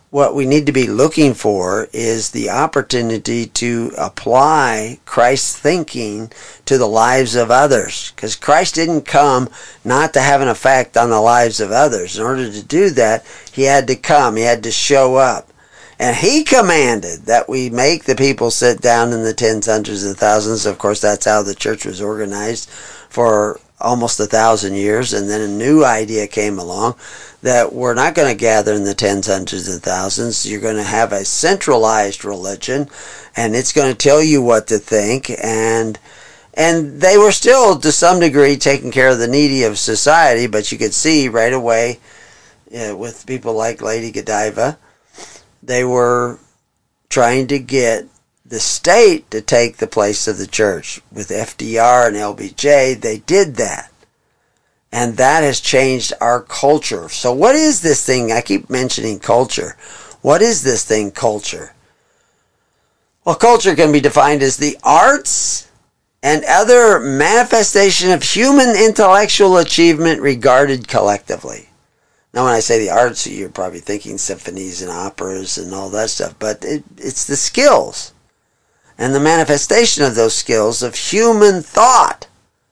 what we need to be looking for is the opportunity to apply Christ's thinking to the lives of others. Because Christ didn't come not to have an effect on the lives of others. In order to do that, he had to come. He had to show up. And he commanded that we make the people sit down in the tens, hundreds, and thousands. Of course, that's how the church was organized for almost a thousand years. And then a new idea came along that we're not going to gather in the tens, hundreds, and thousands. You're going to have a centralized religion, and it's going to tell you what to think. And and they were still, to some degree, taking care of the needy of society, but you could see right away uh, with people like Lady Godiva, they were trying to get the state to take the place of the church. With F D R and L B J, they did that. And that has changed our culture. So what is this thing? I keep mentioning culture. What is this thing, culture? Well, culture can be defined as the arts and other manifestation of human intellectual achievement regarded collectively. Now, when I say the arts, you're probably thinking symphonies and operas and all that stuff. But it, it's the skills and the manifestation of those skills of human thought.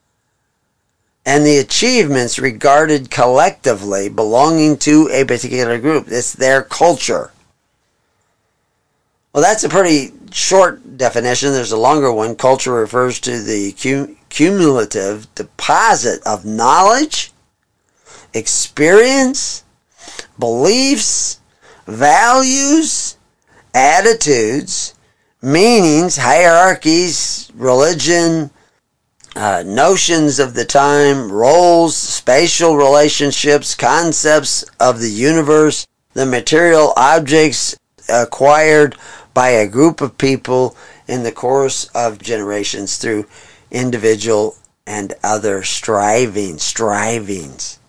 And the achievements regarded collectively belonging to a particular group. It's their culture. Well, that's a pretty short definition. There's a longer one. Culture refers to the cum- cumulative deposit of knowledge, experience, beliefs, values, attitudes, meanings, hierarchies, religion, Uh, notions of the time, roles, spatial relationships, concepts of the universe, the material objects acquired by a group of people in the course of generations through individual and other striving, strivings.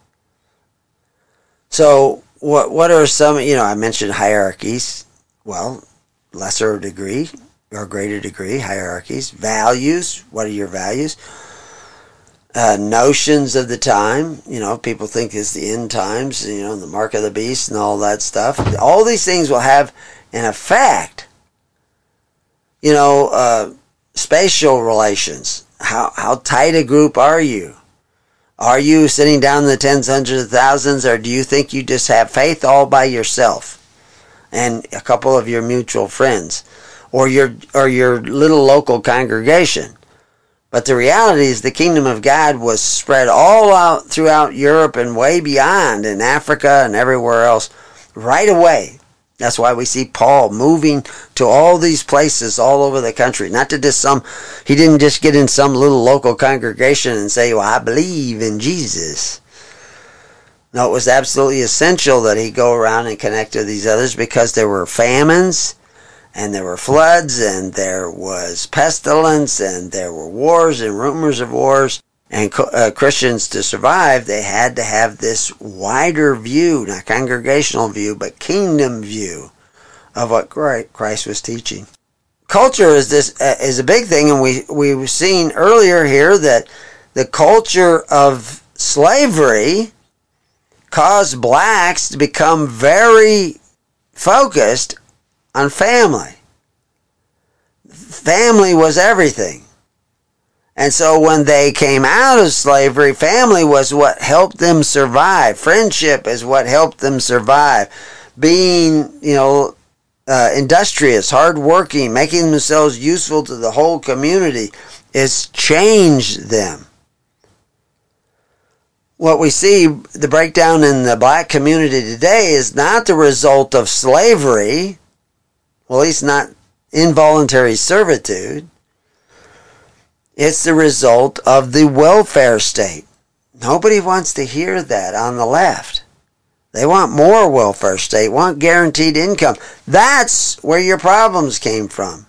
So, what what are some, you know, I mentioned hierarchies. Well, lesser degree or greater degree, hierarchies. Values, what are your values? Uh, notions of the time, you know, people think it's the end times, you know, the mark of the beast and all that stuff. All these things will have an effect. You know, uh, spatial relations. How how tight a group are you? Are you sitting down in the tens, hundreds of thousands, or do you think you just have faith all by yourself and a couple of your mutual friends, or your or your little local congregation? But the reality is the kingdom of God was spread all out throughout Europe and way beyond, in Africa and everywhere else, right away. That's why we see Paul moving to all these places all over the country. Not to just some, he didn't just get in some little local congregation and say, well, I believe in Jesus. No, it was absolutely essential that he go around and connect to these others, because there were famines, and there were floods, and there was pestilence, and there were wars and rumors of wars. And uh, Christians, to survive, they had to have this wider view, not congregational view, but kingdom view of what Christ was teaching. Culture is this uh, is a big thing, and we we've seen earlier here that the culture of slavery caused blacks to become very focused on family. Family was everything. And so when they came out of slavery, family was what helped them survive. Friendship is what helped them survive. Being, you know, uh, industrious, hardworking, making themselves useful to the whole community has changed them. What we see, the breakdown in the black community today, is not the result of slavery, well, at least not involuntary servitude. It's the result of the welfare state. Nobody wants to hear that on the left. They want more welfare state, want guaranteed income. That's where your problems came from.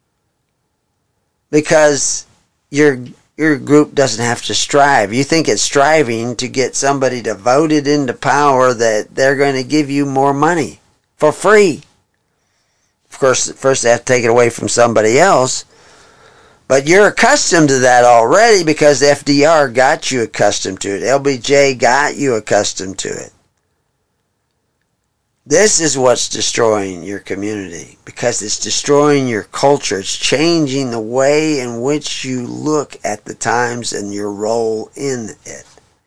Because your your group doesn't have to strive. You think it's striving to get somebody to vote it into power that they're going to give you more money for free. Of course, first they have to take it away from somebody else. But you're accustomed to that already, because F D R got you accustomed to it. L B J got you accustomed to it. This is what's destroying your community, because it's destroying your culture. It's changing the way in which you look at the times and your role in it.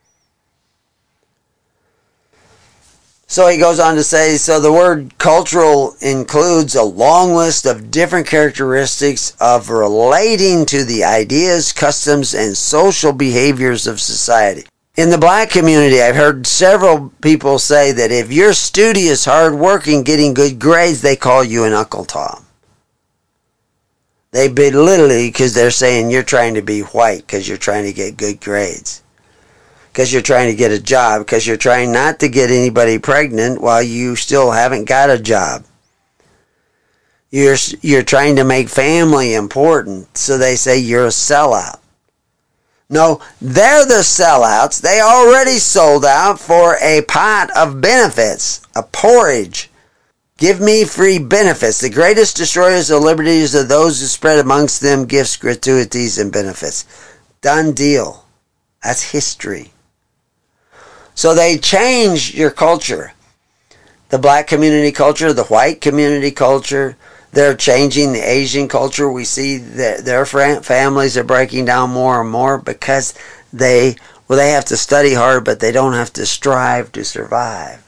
So he goes on to say, so the word cultural includes a long list of different characteristics of relating to the ideas, customs, and social behaviors of society. In the black community, I've heard several people say that if you're studious, hardworking, getting good grades, they call you an Uncle Tom. They belittle you because they're saying you're trying to be white because you're trying to get good grades. Because you're trying to get a job, because you're trying not to get anybody pregnant while you still haven't got a job. You're, you're trying to make family important, so they say you're a sellout. No, they're the sellouts. They already sold out for a pot of benefits, a porridge. Give me free benefits. The greatest destroyers of liberties are those who spread amongst them gifts, gratuities, and benefits. Done deal. That's history. So they change your culture. The black community culture, the white community culture. They're changing the Asian culture. We see that their families are breaking down more and more because they, well, they have to study hard, but they don't have to strive to survive.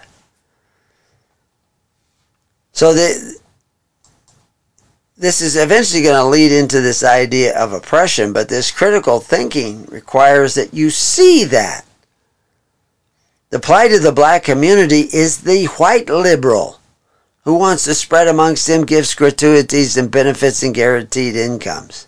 So the, this is eventually going to lead into this idea of oppression, but this critical thinking requires that you see that. The plight of the black community is the white liberal who wants to spread amongst them gifts, gratuities, and benefits and guaranteed incomes.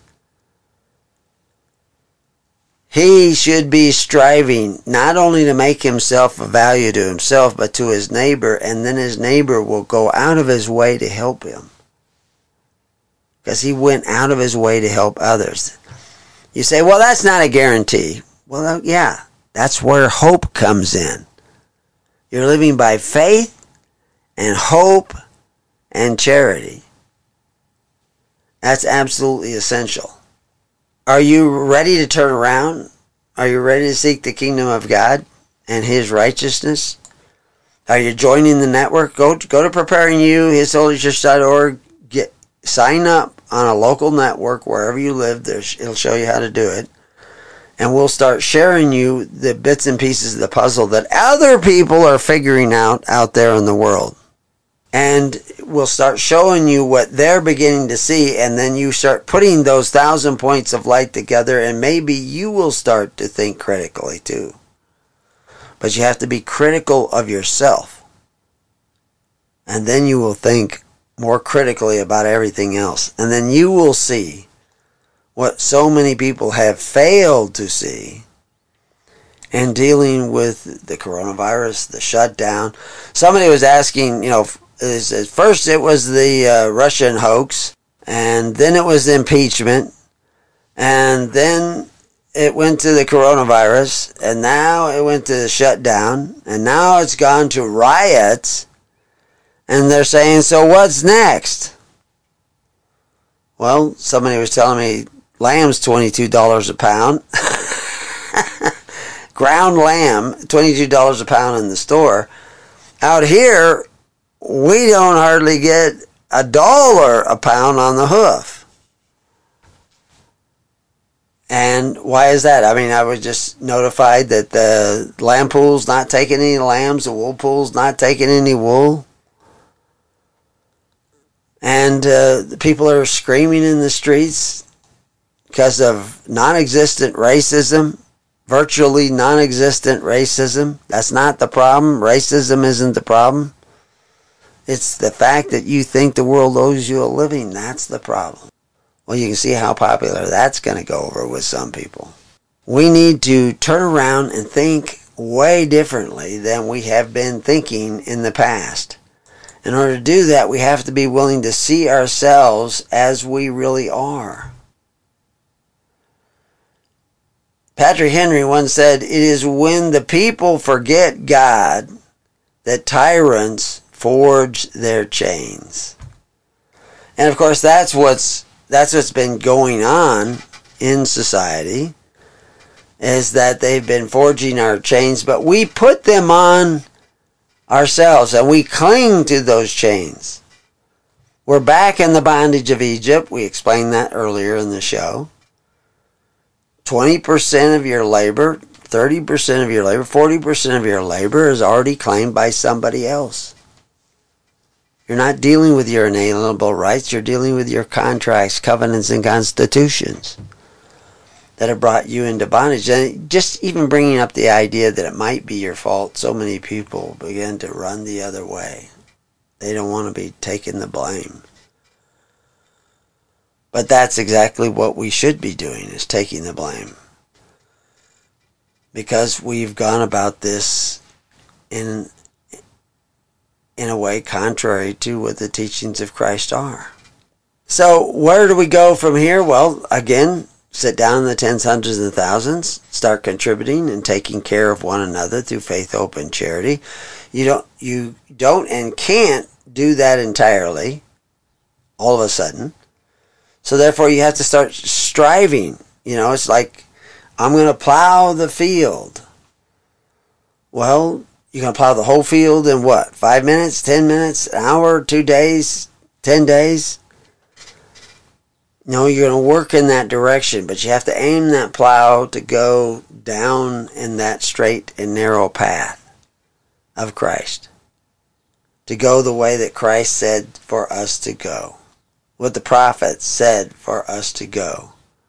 He should be striving not only to make himself of value to himself, but to his neighbor, and then his neighbor will go out of his way to help him. Because he went out of his way to help others. You say, well, that's not a guarantee. Well, yeah, that's where hope comes in. You're living by faith and hope and charity. That's absolutely essential. Are you ready to turn around? Are you ready to seek the kingdom of God and His righteousness? Are you joining the network? Go, go to preparing you, his holy church dot org. Get, sign up on a local network wherever you live. There's, it'll show you how to do it. And we'll start sharing you the bits and pieces of the puzzle that other people are figuring out out there in the world. And we'll start showing you what they're beginning to see, and then you start putting those thousand points of light together, and maybe you will start to think critically too. But you have to be critical of yourself. And then you will think more critically about everything else. And then you will see what so many people have failed to see in dealing with the coronavirus, the shutdown. Somebody was asking, you know, is, at first it was the uh, Russian hoax, and then it was the impeachment, and then it went to the coronavirus, and now it went to the shutdown, and now it's gone to riots, and they're saying, so what's next? Well, somebody was telling me lamb's twenty-two dollars a pound. Ground lamb, twenty-two dollars a pound in the store. Out here, we don't hardly get a dollar a pound on the hoof. And why is that? I mean, I was just notified that the lamb pool's not taking any lambs, the wool pool's not taking any wool. And uh, the people are screaming in the streets because of non-existent racism, virtually non-existent racism. That's not the problem. Racism isn't the problem. It's the fact that you think the world owes you a living. That's the problem. Well, you can see how popular that's going to go over with some people. We need to turn around and think way differently than we have been thinking in the past. In order to do that, we have to be willing to see ourselves as we really are. Patrick Henry once said, it is when the people forget God that tyrants forge their chains. And of course, that's what's that's what's been going on in society, is that they've been forging our chains, but we put them on ourselves, and we cling to those chains. We're back in the bondage of Egypt. We explained that earlier in the show. twenty percent of your labor, thirty percent of your labor, forty percent of your labor is already claimed by somebody else. You're not dealing with your inalienable rights. You're dealing with your contracts, covenants, and constitutions that have brought you into bondage. And just even bringing up the idea that it might be your fault, so many people begin to run the other way. They don't want to be taking the blame. But that's exactly what we should be doing, is taking the blame. Because we've gone about this in, in a way contrary to what the teachings of Christ are. So where do we go from here? Well, again, sit down in the tens, hundreds, and thousands. Start contributing and taking care of one another through faith, hope, and charity. You don't, you don't and can't do that entirely all of a sudden. So therefore you have to start striving. You know, it's like, I'm going to plow the field. Well, you're going to plow the whole field in what? Five minutes, ten minutes, an hour, two days, ten days? No, you're going to work in that direction, but you have to aim that plow to go down in that straight and narrow path of Christ. To go the way that Christ said for us to go. What the prophets said for us to go.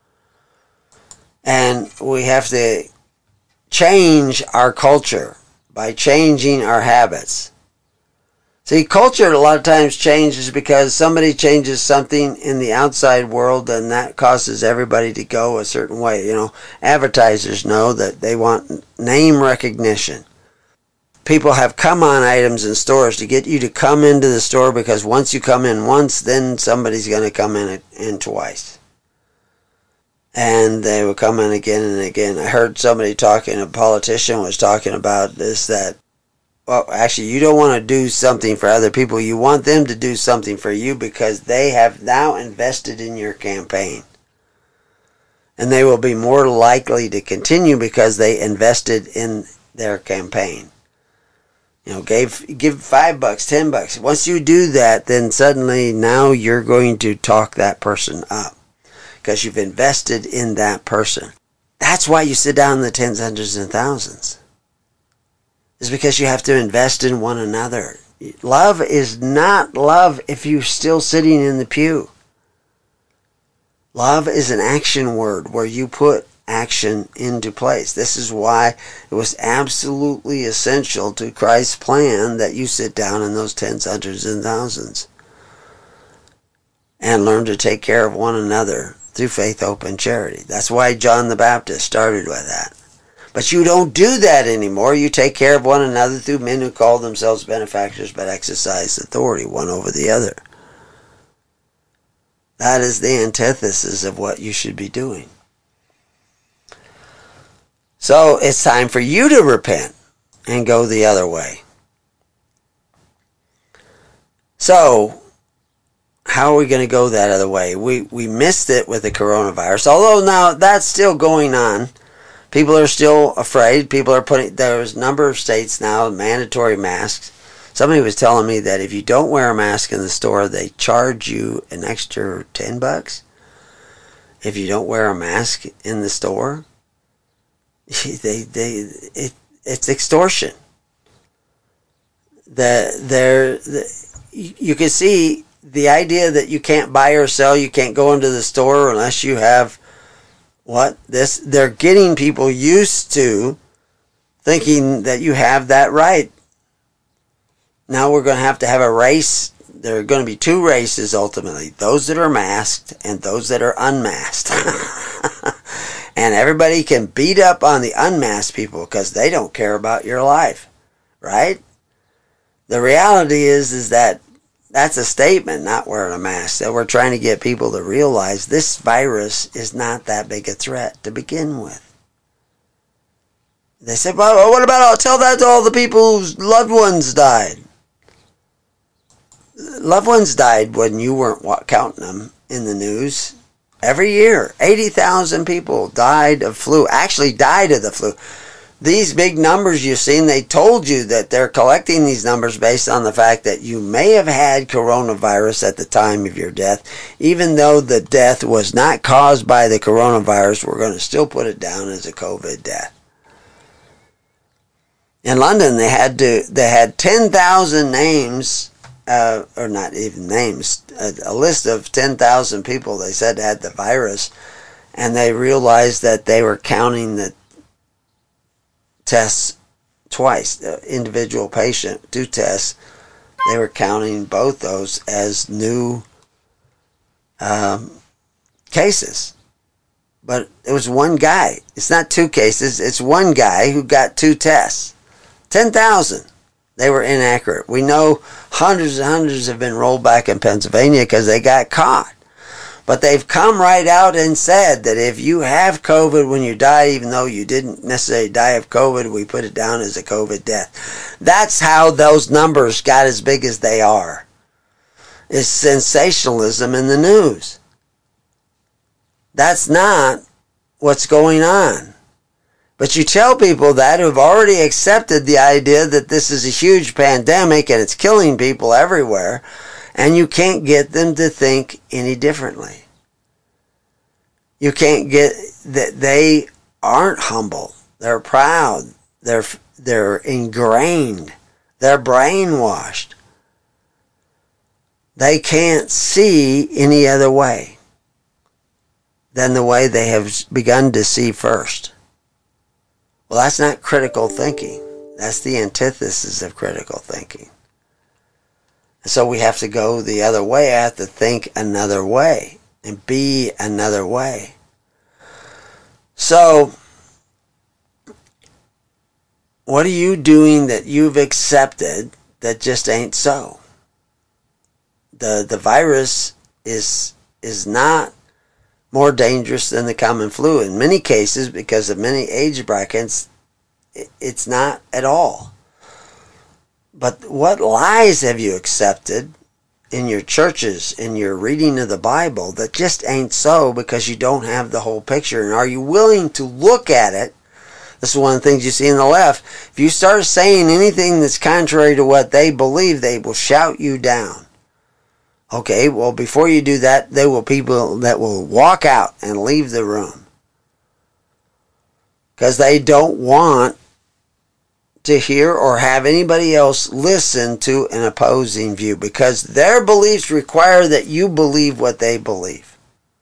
And we have to change our culture by changing our habits. See, culture a lot of times changes because somebody changes something in the outside world, and that causes everybody to go a certain way. You know, advertisers know that they want name recognition. People have come-on items in stores to get you to come into the store, because once you come in once, then somebody's going to come in, in twice. And they will come in again and again. I heard somebody talking, a politician was talking about this, that, well, actually, you don't want to do something for other people. You want them to do something for you because they have now invested in your campaign. And they will be more likely to continue because they invested in their campaign. You know, gave, give five bucks, ten bucks. Once you do that, then suddenly now you're going to talk that person up. Because you've invested in that person. That's why you sit down in the tens, hundreds, and thousands. It's because you have to invest in one another. Love is not love if you're still sitting in the pew. Love is an action word where you put action into place. This is why it was absolutely essential to Christ's plan that you sit down in those tens, hundreds, and thousands. And learn to take care of one another through faith, hope, and charity. That's why John the Baptist started with that. But you don't do that anymore. You take care of one another through men who call themselves benefactors but exercise authority one over the other. That is the antithesis of what you should be doing. So it's time for you to repent and go the other way. So, how are we going to go that other way? We we missed it with the coronavirus. Although now that's still going on. People are still afraid. People are putting, there's a number of states now, mandatory masks. Somebody was telling me that if you don't wear a mask in the store, they charge you an extra ten bucks. If you don't wear a mask in the store, they they it it's extortion. The there the, you can see the idea that you can't buy or sell, you can't go into the store unless you have what? This, they're getting people used to thinking that you have that right. Now we're going to have to have a race. There are going to be two races ultimately. Those that are masked and those that are unmasked. And everybody can beat up on the unmasked people because they don't care about your life. Right? The reality is, is that that's a statement, not wearing a mask. That we're trying to get people to realize this virus is not that big a threat to begin with. They said, well, what about, I'll tell that to all the people whose loved ones died. Loved ones died when you weren't counting them in the news. Every year, eighty thousand people died of flu. Actually died of the flu. These big numbers you've seen, they told you that they're collecting these numbers based on the fact that you may have had coronavirus at the time of your death. Even though the death was not caused by the coronavirus, we're going to still put it down as a COVID death. In London, they had to they had ten thousand names, uh, or not even names, a, a list of ten thousand people they said had the virus, and they realized that they were counting the tests twice. The individual patient, two tests, they were counting both those as new um, cases. But it was one guy. It's not two cases. It's one guy who got two tests. ten thousand. They were inaccurate. We know hundreds and hundreds have been rolled back in Pennsylvania because they got caught. But they've come right out and said that if you have COVID when you die, even though you didn't necessarily die of COVID, we put it down as a COVID death. That's how those numbers got as big as they are. It's sensationalism in the news. That's not what's going on. But you tell people that who've already accepted the idea that this is a huge pandemic and it's killing people everywhere, and you can't get them to think any differently. You can't get that they aren't humble. They're proud. They're they're ingrained. They're brainwashed. They can't see any other way than the way they have begun to see first. Well, that's not critical thinking. That's the antithesis of critical thinking. So we have to go the other way. I have to think another way and be another way. So, what are you doing that you've accepted that just ain't so? The the virus is is not more dangerous than the common flu. In many cases, because of many age brackets, it's not at all. But what lies have you accepted in your churches, in your reading of the Bible, that just ain't so because you don't have the whole picture? And are you willing to look at it? This is one of the things you see in the left. If you start saying anything that's contrary to what they believe, they will shout you down. Okay, well, before you do that, there will people that will walk out and leave the room. Because they don't want to hear or have anybody else listen to an opposing view, because their beliefs require that you believe what they believe.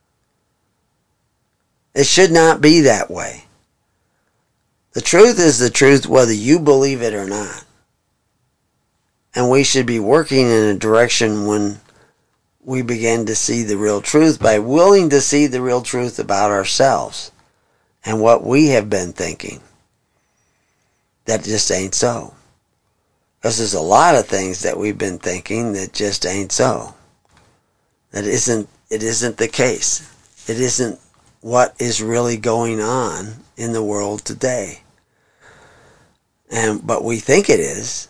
It should not be that way. The truth is the truth whether you believe it or not. And we should be working in a direction when we begin to see the real truth by willing to see the real truth about ourselves and what we have been thinking. That just ain't so. Because there's a lot of things that we've been thinking that just ain't so. That isn't, it isn't the case. It isn't what is really going on in the world today. And, but we think it is.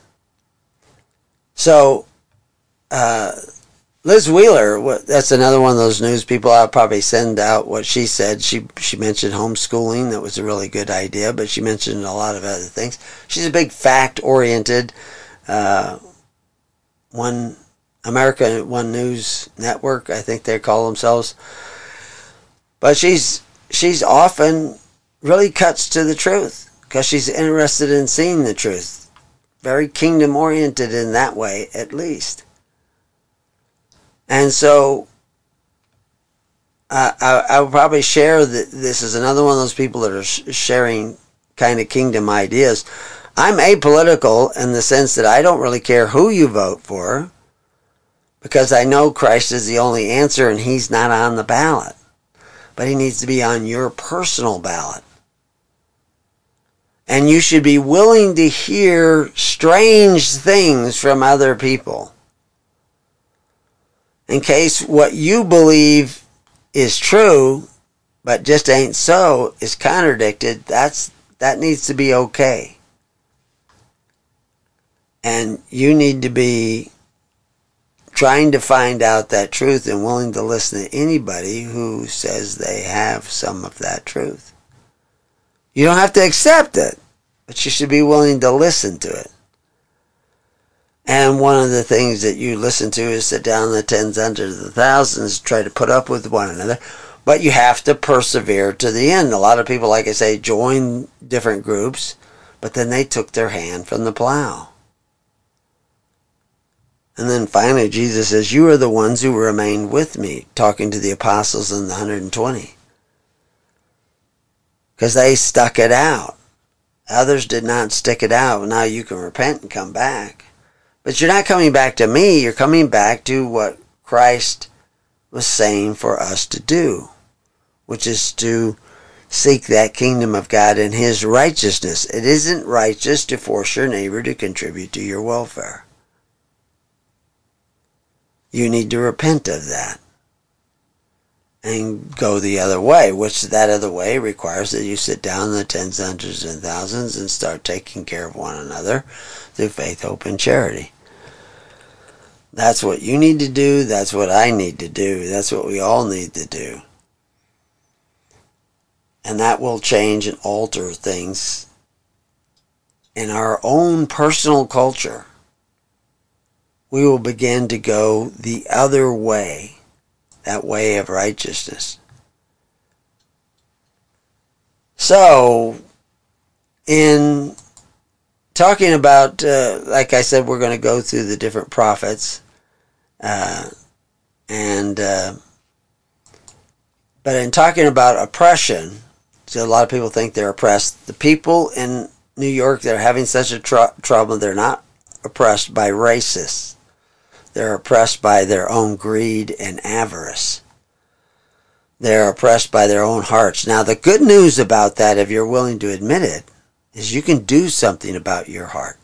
So, uh, Liz Wheeler, that's another one of those news people. I'll probably send out what she said. She she mentioned homeschooling. That was a really good idea, but she mentioned a lot of other things. She's a big fact-oriented, uh, one America One News Network, I think they call themselves. But she's she's often really cuts to the truth because she's interested in seeing the truth. Very kingdom-oriented in that way, at least. And so, uh, I, I will probably share that this is another one of those people that are sh- sharing kind of kingdom ideas. I'm apolitical in the sense that I don't really care who you vote for, because I know Christ is the only answer and he's not on the ballot. But he needs to be on your personal ballot. And you should be willing to hear strange things from other people. In case what you believe is true, but just ain't so, is contradicted, that's that needs to be okay. And you need to be trying to find out that truth and willing to listen to anybody who says they have some of that truth. You don't have to accept it. but you should be willing to listen to it. And one of the things that you listen to is sit down in the tens, hundreds, the thousands, try to put up with one another. But you have to persevere to the end. A lot of people, like I say, join different groups, but then they took their hand from the plow. And then finally Jesus says, you are the ones who remained with me, talking to the apostles and the one hundred twenty. Because they stuck it out. Others did not stick it out. Now you can repent and come back. But you're not coming back to me. You're coming back to what Christ was saying for us to do, which is to seek that kingdom of God and his righteousness. It isn't righteous to force your neighbor to contribute to your welfare. You need to repent of that and go the other way, which that other way requires that you sit down in the tens, hundreds, and thousands and start taking care of one another through faith, hope, and charity. That's what you need to do. That's what I need to do. That's what we all need to do. And that will change and alter things in our own personal culture. We will begin to go the other way, that way of righteousness. So, in talking about, uh, like I said, we're going to go through the different prophets. Uh, and, uh, but in talking about oppression, so a lot of people think they're oppressed. The people in New York that are having such a tr- trouble, they're not oppressed by racists. They're oppressed by their own greed and avarice. They're oppressed by their own hearts. Now, the good news about that, if you're willing to admit it, is you can do something about your heart.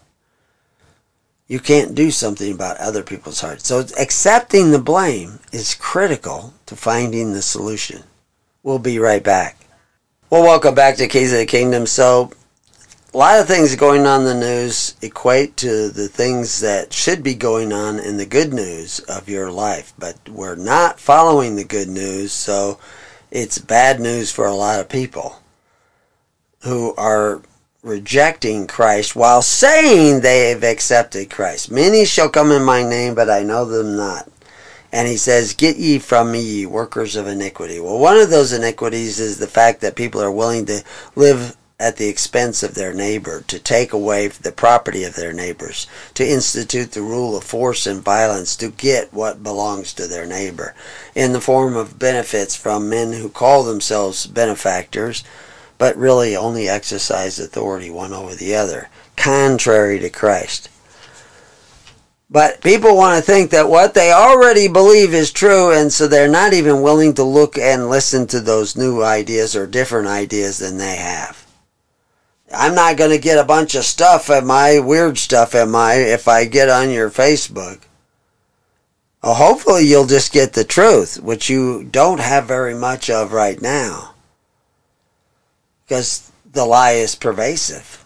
You can't do something about other people's hearts. So accepting the blame is critical to finding the solution. We'll be right back. Well, welcome back to Keys of the Kingdom. So, a lot of things going on in the news equate to the things that should be going on in the good news of your life. But we're not following the good news, so it's bad news for a lot of people who are rejecting Christ while saying they have accepted Christ. Many shall come in my name, but I know them not. And he says, get ye from me, ye workers of iniquity. Well, one of those iniquities is the fact that people are willing to live at the expense of their neighbor, to take away the property of their neighbors, to institute the rule of force and violence to get what belongs to their neighbor, in the form of benefits from men who call themselves benefactors, but really only exercise authority one over the other, contrary to Christ. But people want to think that what they already believe is true, and so they're not even willing to look and listen to those new ideas or different ideas than they have. I'm not going to get a bunch of stuff, am I, weird stuff, am I, if I get on your Facebook. Well, hopefully you'll just get the truth, which you don't have very much of right now, because the lie is pervasive.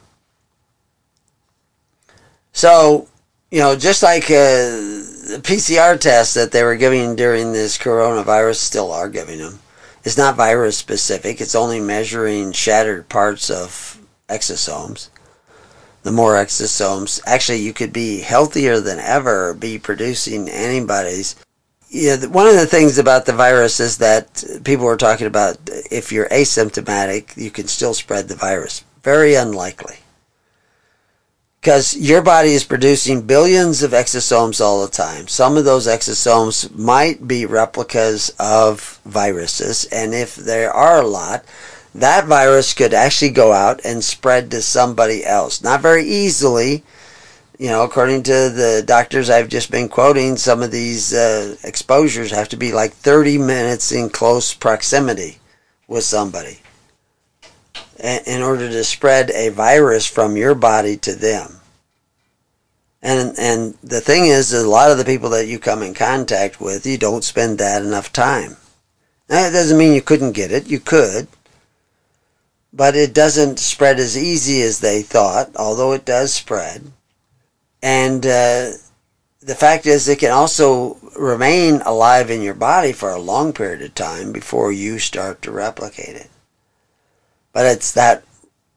So, you know, just like uh, the P C R test that they were giving during this coronavirus, still are giving them, it's not virus specific. It's only measuring shattered parts of exosomes. The more exosomes, actually you could be healthier than ever, be producing antibodies. You know, one of the things about the virus is that people were talking about, if you're asymptomatic, you can still spread the virus. Very unlikely. Because your body is producing billions of exosomes all the time. Some of those exosomes might be replicas of viruses, and if there are a lot, that virus could actually go out and spread to somebody else. Not very easily. You know, according to the doctors I've just been quoting, some of these uh, exposures have to be like thirty minutes in close proximity with somebody in order to spread a virus from your body to them. And and the thing is, a lot of the people that you come in contact with, you don't spend that enough time. Now, it doesn't mean you couldn't get it. You could. But it doesn't spread as easy as they thought, although it does spread. And uh, the fact is, it can also remain alive in your body for a long period of time before you start to replicate it. But it's that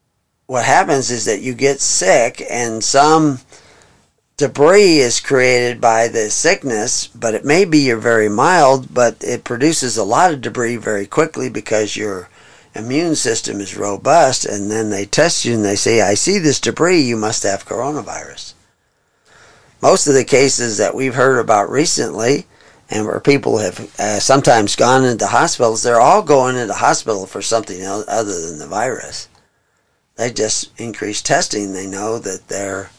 what happens is that you get sick, and some debris is created by the sickness, but it may be you're very mild, but it produces a lot of debris very quickly because your immune system is robust, and then they test you and they say, I see this debris, you must have coronavirus. Most of the cases that we've heard about recently, and where people have uh, sometimes gone into hospitals, they're all going into hospital for something else other than the virus. They just increase testing. They know that they're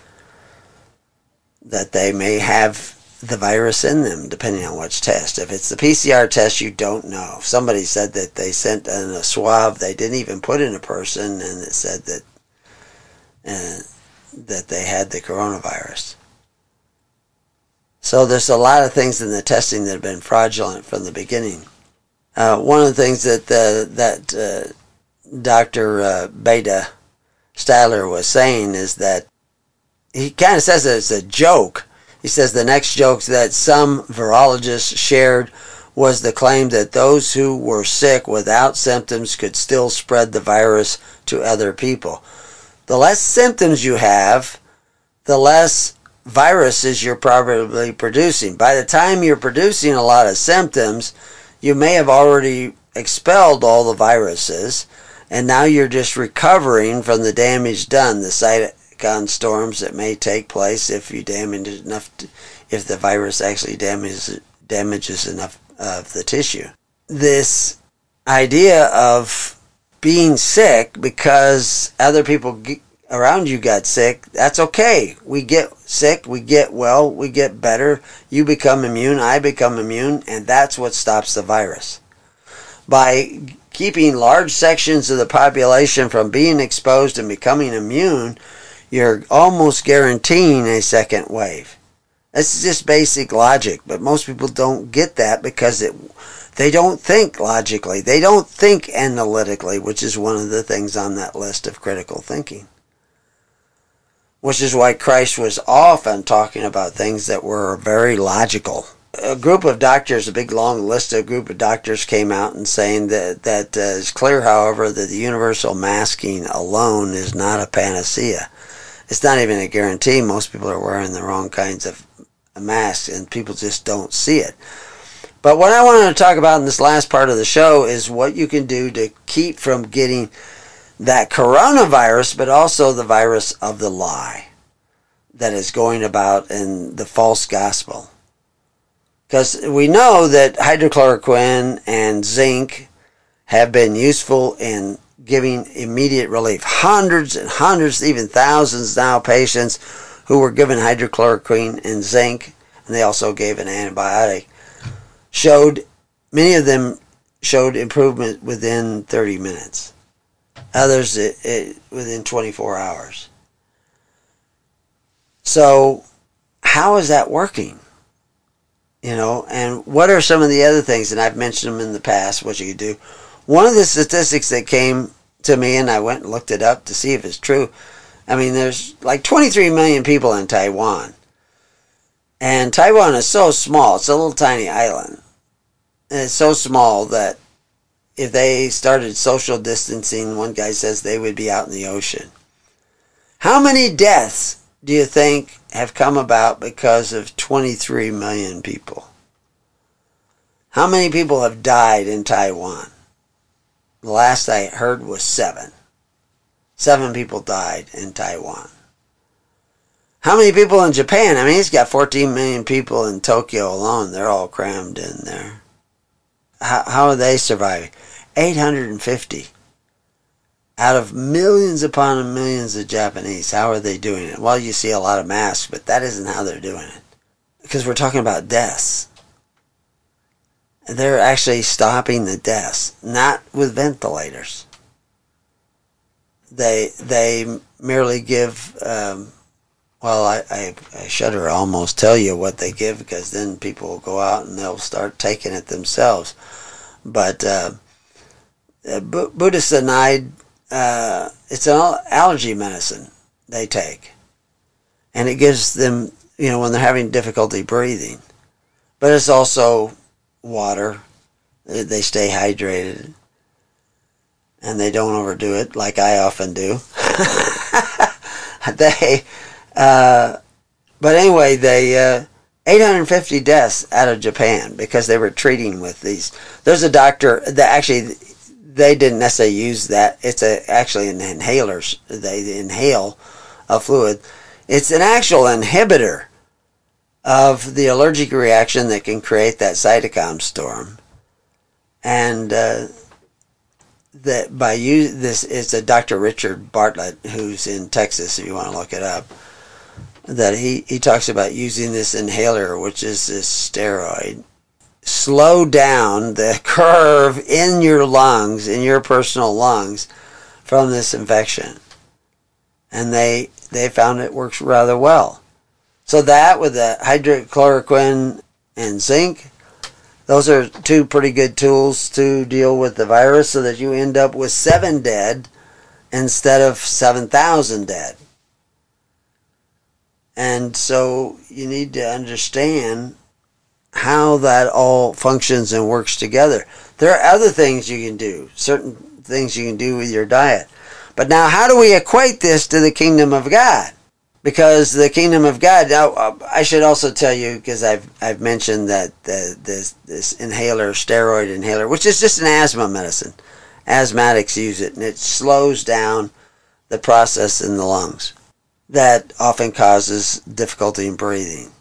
that they may have the virus in them, depending on which test. If it's the P C R test, you don't know. Somebody said that they sent in a swab they didn't even put in a person, and it said that uh, that they had the coronavirus. So there's a lot of things in the testing that have been fraudulent from the beginning. Uh, one of the things that uh, that uh, Doctor Uh, Beta Stadler was saying is that he kind of says that it's a joke. He says the next joke that some virologists shared was the claim that those who were sick without symptoms could still spread the virus to other people. The less symptoms you have, the less viruses you're probably producing. By the time you're producing a lot of symptoms, you may have already expelled all the viruses, and now you're just recovering from the damage done, the cytokine storms that may take place if you damage enough, to, if the virus actually damages, damages enough of the tissue. This idea of being sick because other people get, around you got sick, that's okay. We get sick, we get well, we get better, you become immune, I become immune, and that's what stops the virus. By keeping large sections of the population from being exposed and becoming immune, you're almost guaranteeing a second wave. That's just basic logic, but most people don't get that because it, they don't think logically. They don't think analytically, which is one of the things on that list of critical thinking. Which is why Christ was often talking about things that were very logical. A group of doctors, a big long list of a group of doctors came out and saying that, that uh, it's clear, however, that the universal masking alone is not a panacea. It's not even a guarantee. Most people are wearing the wrong kinds of masks, and people just don't see it. But what I wanted to talk about in this last part of the show is what you can do to keep from getting that coronavirus, but also the virus of the lie that is going about in the false gospel. Because we know that hydrochloroquine and zinc have been useful in giving immediate relief. Hundreds and hundreds, even thousands now, patients who were given hydrochloroquine and zinc, and they also gave an antibiotic, showed, many of them showed improvement within thirty minutes. Others it, it, within twenty-four hours. So how is that working? You know, and what are some of the other things, and I've mentioned them in the past, what you could do. One of the statistics that came to me, and I went and looked it up to see if it's true. I mean, there's like twenty-three million people in Taiwan. And Taiwan is so small. It's a little tiny island. And it's so small that if they started social distancing, one guy says they would be out in the ocean. How many deaths do you think have come about because of twenty-three million people? How many people have died in Taiwan? The last I heard was seven. Seven people died in Taiwan. How many people in Japan? I mean, he's got fourteen million people in Tokyo alone. They're all crammed in there. How, how are they surviving? eight hundred fifty. Out of millions upon millions of Japanese, how are they doing it? Well, you see a lot of masks, but that isn't how they're doing it. Because we're talking about deaths. They're actually stopping the deaths, not with ventilators. They they merely give, um, well, I, I, I shudder to almost tell you what they give, because then people will go out and they'll start taking it themselves. But uh, budesonide, uh, it's an allergy medicine they take. And it gives them, you know, when they're having difficulty breathing. But it's also water. They stay hydrated. And they don't overdo it like I often do. they, uh, but anyway, they, uh, eight hundred fifty deaths out of Japan because they were treating with these. There's a doctor that actually, they didn't necessarily use that. It's a, actually an inhaler. They inhale a fluid. It's an actual inhibitor of the allergic reaction that can create that cytokine storm. And uh, that by use this, it's a Doctor Richard Bartlett, who's in Texas, if you want to look it up, that he, he talks about using this inhaler, which is this steroid, slow down the curve in your lungs, in your personal lungs, from this infection. And they they found it works rather well. So that with the hydroxychloroquine and zinc, those are two pretty good tools to deal with the virus so that you end up with seven dead instead of seven thousand dead. And so you need to understand how that all functions and works together. There are other things you can do, certain things you can do with your diet. But now, how do we equate this to the kingdom of God? Because the kingdom of God, now I should also tell you, because I've I've mentioned that the, this this inhaler, steroid inhaler, which is just an asthma medicine. Asthmatics use it, and it slows down the process in the lungs. That often causes difficulty in breathing.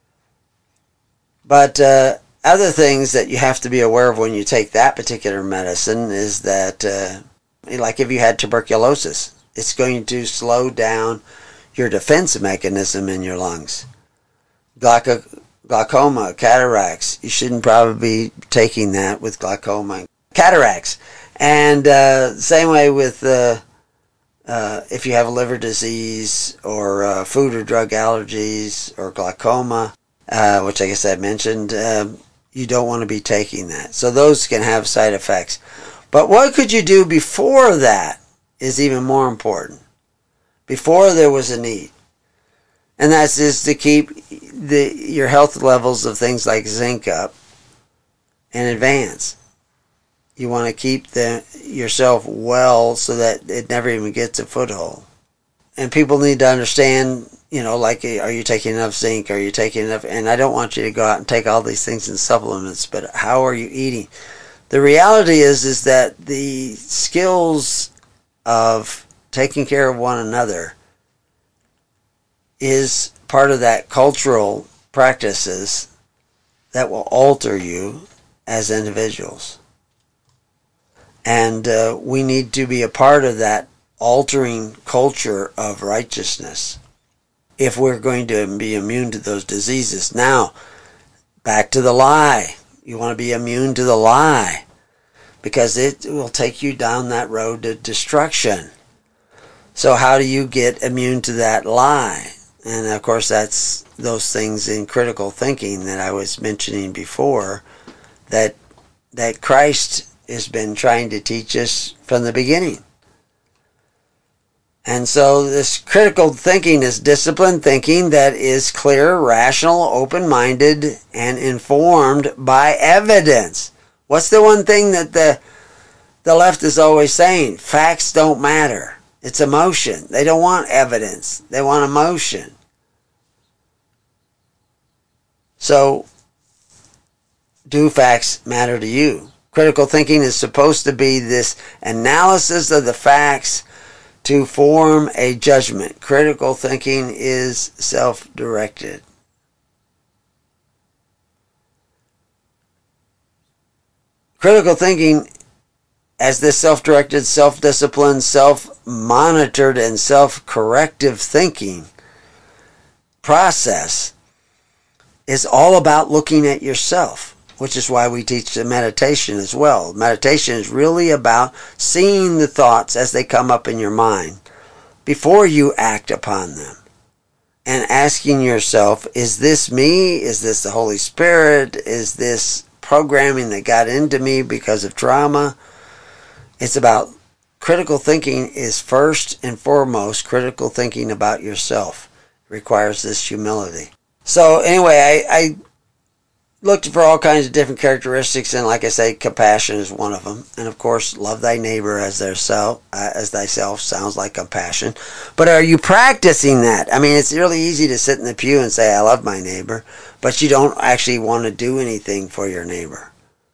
But uh, other things that you have to be aware of when you take that particular medicine is that, uh, like if you had tuberculosis, it's going to slow down your defense mechanism in your lungs. Glauco- glaucoma, cataracts, you shouldn't probably be taking that with glaucoma. Cataracts. And uh, same way with uh, uh, if you have a liver disease or uh, food or drug allergies or glaucoma, uh, which I guess I mentioned, uh, you don't want to be taking that. So those can have side effects. But what could you do before that is even more important. Before there was a need. And that's is to keep the your health levels of things like zinc up in advance. You want to keep the yourself well so that it never even gets a foothold. And people need to understand, you know, like, are you taking enough zinc? Are you taking enough? And I don't want you to go out and take all these things in supplements, but how are you eating? The reality is, is that the skills of taking care of one another is part of that cultural practices that will alter you as individuals. And uh, we need to be a part of that altering culture of righteousness if we're going to be immune to those diseases. Now, back to the lie. You want to be immune to the lie because it will take you down that road to destruction. So how do you get immune to that lie? And of course, that's those things in critical thinking that I was mentioning before that that Christ has been trying to teach us from the beginning. And so this critical thinking is disciplined thinking that is clear, rational, open-minded, and informed by evidence. What's the one thing that the the left is always saying? Facts don't matter. It's emotion. They don't want evidence. They want emotion. So, do facts matter to you? Critical thinking is supposed to be this analysis of the facts to form a judgment. Critical thinking is self-directed. Critical thinking, as this self-directed, self-disciplined, self-monitored, and self-corrective thinking process, is all about looking at yourself, which is why we teach the meditation as well. Meditation is really about seeing the thoughts as they come up in your mind before you act upon them. And asking yourself, is this me? Is this the Holy Spirit? Is this programming that got into me because of trauma? It's about critical thinking is first and foremost critical thinking about yourself. It requires this humility. So anyway, I, I looked for all kinds of different characteristics, and like I say, compassion is one of them. And of course, love thy neighbor as thyself, uh, as thyself sounds like compassion. But are you practicing that? I mean, it's really easy to sit in the pew and say, I love my neighbor, but you don't actually want to do anything for your neighbor.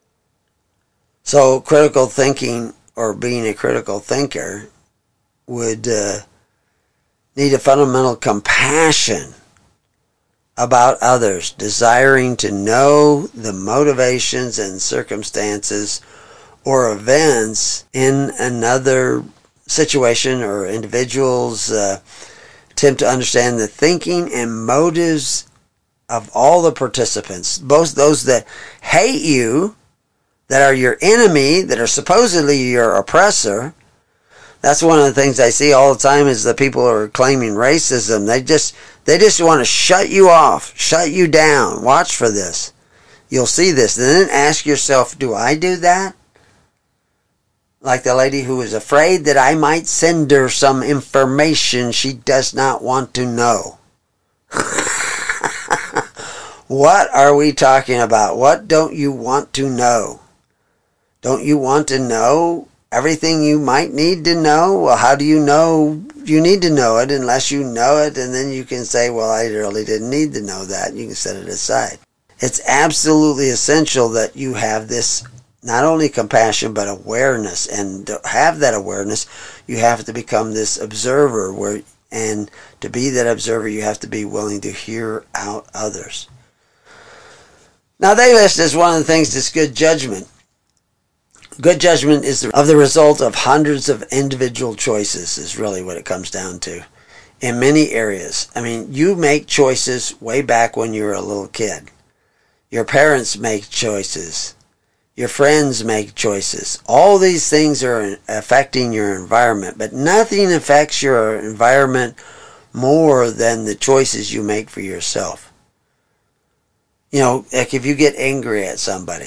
So critical thinking, or being a critical thinker, would uh, need a fundamental compassion about others, desiring to know the motivations and circumstances or events in another situation or individuals, uh, attempt to understand the thinking and motives of all the participants, both those that hate you, that are your enemy, that are supposedly your oppressor. That's one of the things I see all the time is the people who are claiming racism. They just they just want to shut you off, shut you down. Watch for this. You'll see this. And then ask yourself, do I do that? Like the lady who was afraid that I might send her some information she does not want to know. What are we talking about? What don't you want to know? Don't you want to know everything you might need to know? Well, how do you know you need to know it unless you know it, and then you can say, well, I really didn't need to know that. You can set it aside. It's absolutely essential that you have this, not only compassion, but awareness. And to have that awareness, you have to become this observer, where, and to be that observer, you have to be willing to hear out others. Now, they list as one of the things that's good judgment. Good judgment is of the result of hundreds of individual choices, is really what it comes down to, in many areas. I mean, you make choices way back when you were a little kid. Your parents make choices. Your friends make choices. All these things are affecting your environment, but nothing affects your environment more than the choices you make for yourself. You know, like if you get angry at somebody,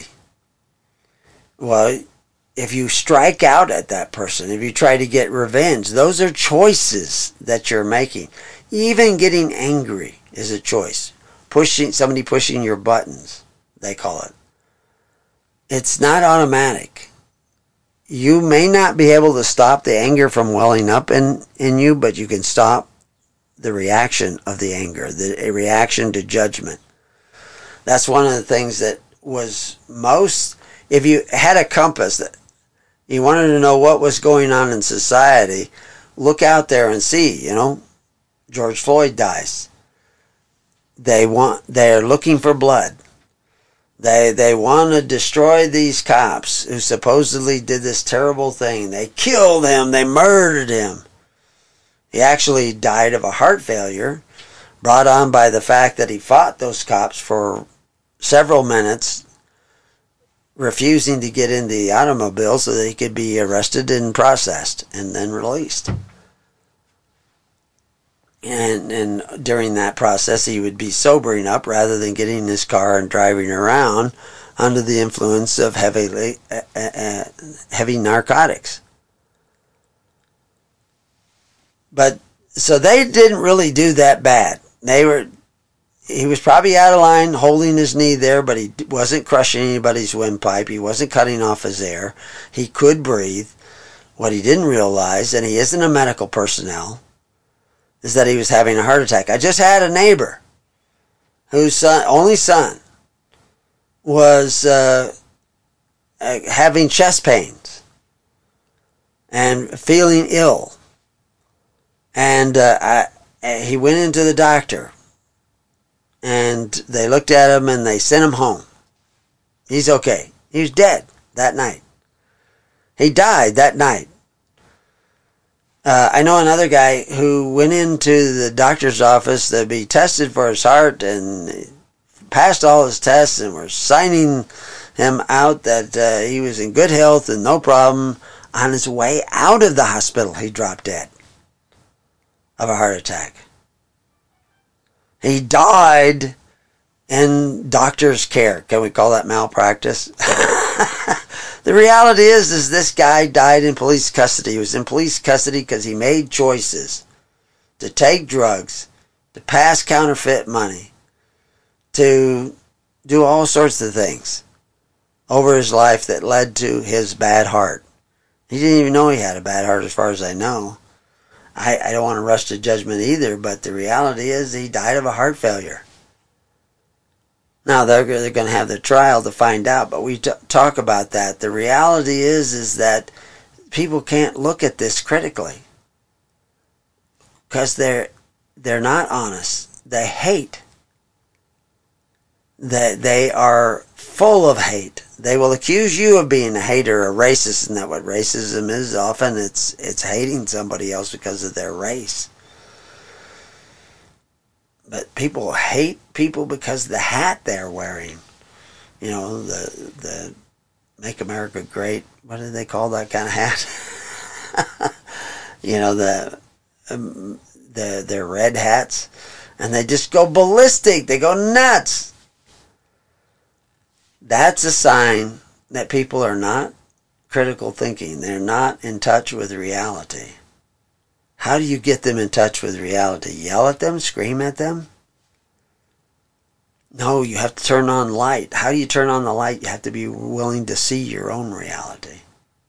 well, if you strike out at that person, if you try to get revenge, those are choices that you're making. Even getting angry is a choice. Pushing somebody pushing your buttons, they call it. It's not automatic. You may not be able to stop the anger from welling up in, in you, but you can stop the reaction of the anger, the reaction to judgment. That's one of the things that was most, if you had a compass that you wanted to know what was going on in society, look out there and see, you know, George Floyd dies. They want, they're looking for blood. They they want to destroy these cops who supposedly did this terrible thing. They killed him. They murdered him. He actually died of a heart failure brought on by the fact that he fought those cops for several minutes, refusing to get in the automobile so that he could be arrested and processed and then released. And and during that process, he would be sobering up rather than getting in his car and driving around under the influence of heavy, uh, uh, heavy narcotics. But so they didn't really do that bad. They were. He was probably out of line holding his knee there, but he wasn't crushing anybody's windpipe. He wasn't cutting off his air. He could breathe. What he didn't realize, and he isn't a medical personnel, is that he was having a heart attack. I just had a neighbor whose son, only son was uh, uh, having chest pains and feeling ill. And uh, I, he went into the doctor. And they looked at him and they sent him home. He's okay. He was dead that night. He died that night. Uh, I know another guy who went into the doctor's office to be tested for his heart and passed all his tests and were signing him out that uh, he was in good health and no problem. On his way out of the hospital, he dropped dead of a heart attack. He died in doctor's care. Can we call that malpractice? The reality is, is this guy died in police custody. He was in police custody because he made choices to take drugs, to pass counterfeit money, to do all sorts of things over his life that led to his bad heart. He didn't even know he had a bad heart as far as I know. I, I don't want to rush to judgment either, but the reality is he died of a heart failure. Now, they're, they're going to have the trial to find out, but we t- talk about that. The reality is, is that people can't look at this critically because they're, they're not honest. They hate. They, they are full of hate. They will accuse you of being a hater or racist. Isn't that what racism is? Often it's it's hating somebody else because of their race. But people hate people because of the hat they're wearing. You know, the the Make America Great, what do they call that kind of hat? You know, the um, the their red hats. And they just go ballistic. They go nuts. That's a sign that people are not critical thinking. They're not in touch with reality. How do you get them in touch with reality? Yell at them? Scream at them? No, you have to turn on light. How do you turn on the light? You have to be willing to see your own reality.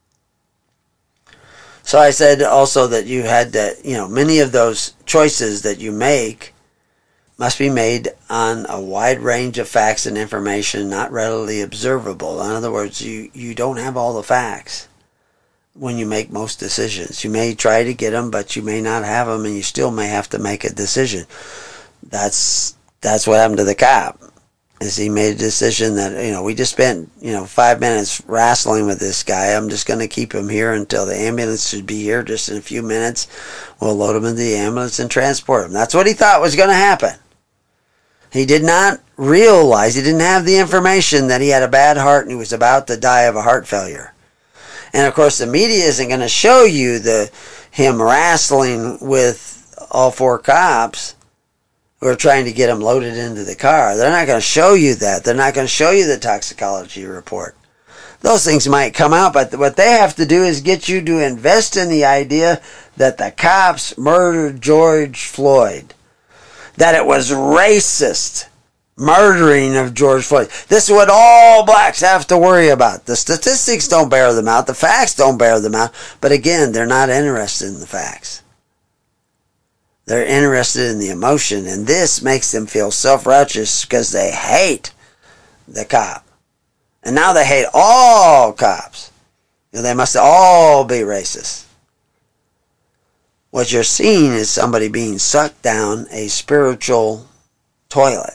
So I said also that you had to, you know, many of those choices that you make must be made on a wide range of facts and information not readily observable. In other words, you, you don't have all the facts when you make most decisions. You may try to get them, but you may not have them, and you still may have to make a decision. That's that's what happened to the cop. Is he made a decision that, you know, we just spent, you know, five minutes wrestling with this guy. I'm just going to keep him here until the ambulance should be here just in a few minutes. We'll load him in the ambulance and transport him. That's what he thought was going to happen. He did not realize, he didn't have the information that he had a bad heart and he was about to die of a heart failure. And of course the media isn't going to show you the him wrestling with all four cops who are trying to get him loaded into the car. They're not going to show you that. They're not going to show you the toxicology report. Those things might come out, but what they have to do is get you to invest in the idea that the cops murdered George Floyd. That it was racist murdering of George Floyd. This is what all blacks have to worry about. The statistics don't bear them out. The facts don't bear them out. But again, they're not interested in the facts. They're interested in the emotion. And this makes them feel self-righteous because they hate the cop. And now they hate all cops. You know, they must all be racist. What you're seeing is somebody being sucked down a spiritual toilet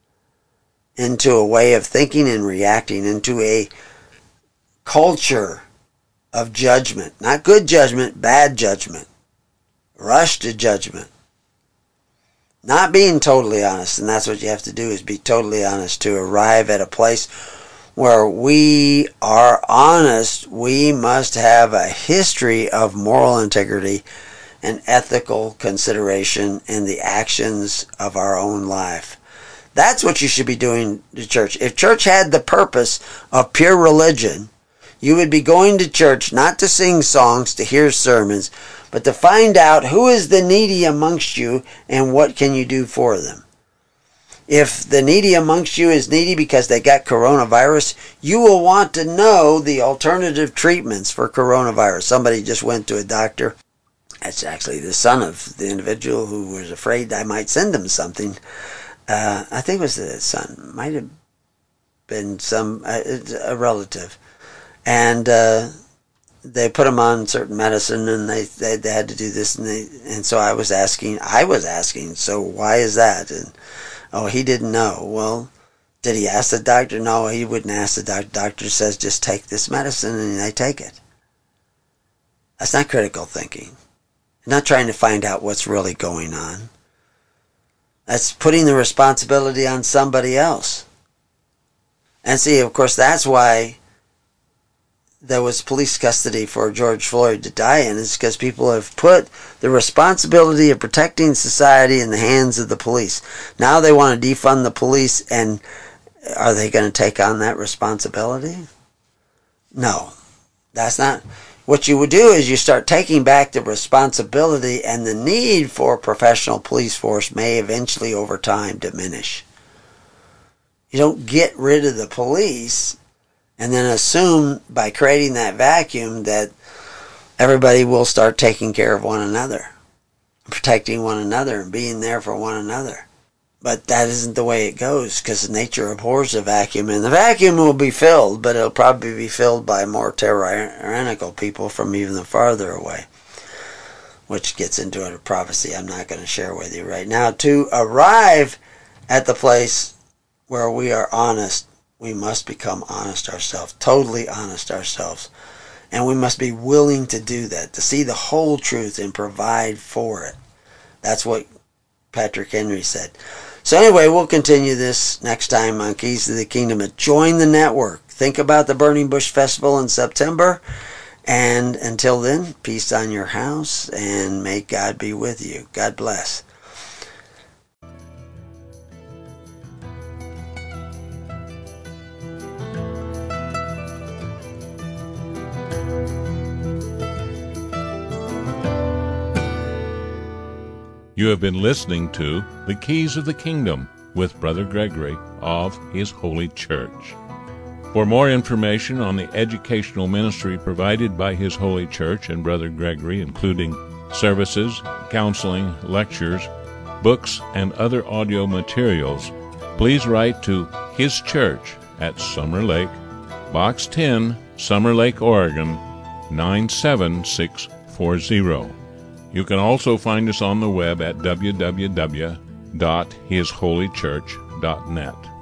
into a way of thinking and reacting, into a culture of judgment. Not good judgment, bad judgment. Rush to judgment. Not being totally honest, and that's what you have to do, is be totally honest to arrive at a place where we are honest. We must have a history of moral integrity and ethical consideration in the actions of our own life. That's what you should be doing to church. If church had the purpose of pure religion, you would be going to church not to sing songs, to hear sermons, but to find out who is the needy amongst you and what can you do for them. If the needy amongst you is needy because they got coronavirus, you will want to know the alternative treatments for coronavirus. Somebody just went to a doctor. That's actually the son of the individual who was afraid I might send him something. Uh, I think it was the son. Might have been some uh, a relative. And uh, they put him on certain medicine, and they, they, they had to do this. And, they, and so I was asking, I was asking, so why is that? And, oh, he didn't know. Well, did he ask the doctor? No, he wouldn't ask the doctor. The doctor says, just take this medicine, and they take it. That's not critical thinking. Not trying to find out what's really going on. That's putting the responsibility on somebody else. And see, of course, that's why there was police custody for George Floyd to die in, is because people have put the responsibility of protecting society in the hands of the police. Now they want to defund the police, and are they going to take on that responsibility? No, that's not. What you would do is you start taking back the responsibility, and the need for a professional police force may eventually over time diminish. You don't get rid of the police and then assume by creating that vacuum that everybody will start taking care of one another, protecting one another, and being there for one another. But that isn't the way it goes, because nature abhors a vacuum, and the vacuum will be filled, but it'll probably be filled by more tyrannical people from even farther away, which gets into a prophecy I'm not going to share with you right now. To arrive at the place where we are honest, we must become honest ourselves, totally honest ourselves. And we must be willing to do that, to see the whole truth and provide for it. That's what Patrick Henry said. So anyway, we'll continue this next time on Keys to the Kingdom. Join the network. Think about the Burning Bush Festival in September. And until then, peace on your house, and may God be with you. God bless. You have been listening to The Keys of the Kingdom with Brother Gregory of His Holy Church. For more information on the educational ministry provided by His Holy Church and Brother Gregory, including services, counseling, lectures, books, and other audio materials, please write to His Church at Summer Lake, Box ten, Summer Lake, Oregon, nine seven six four zero. You can also find us on the web at w w w dot his holy church dot net.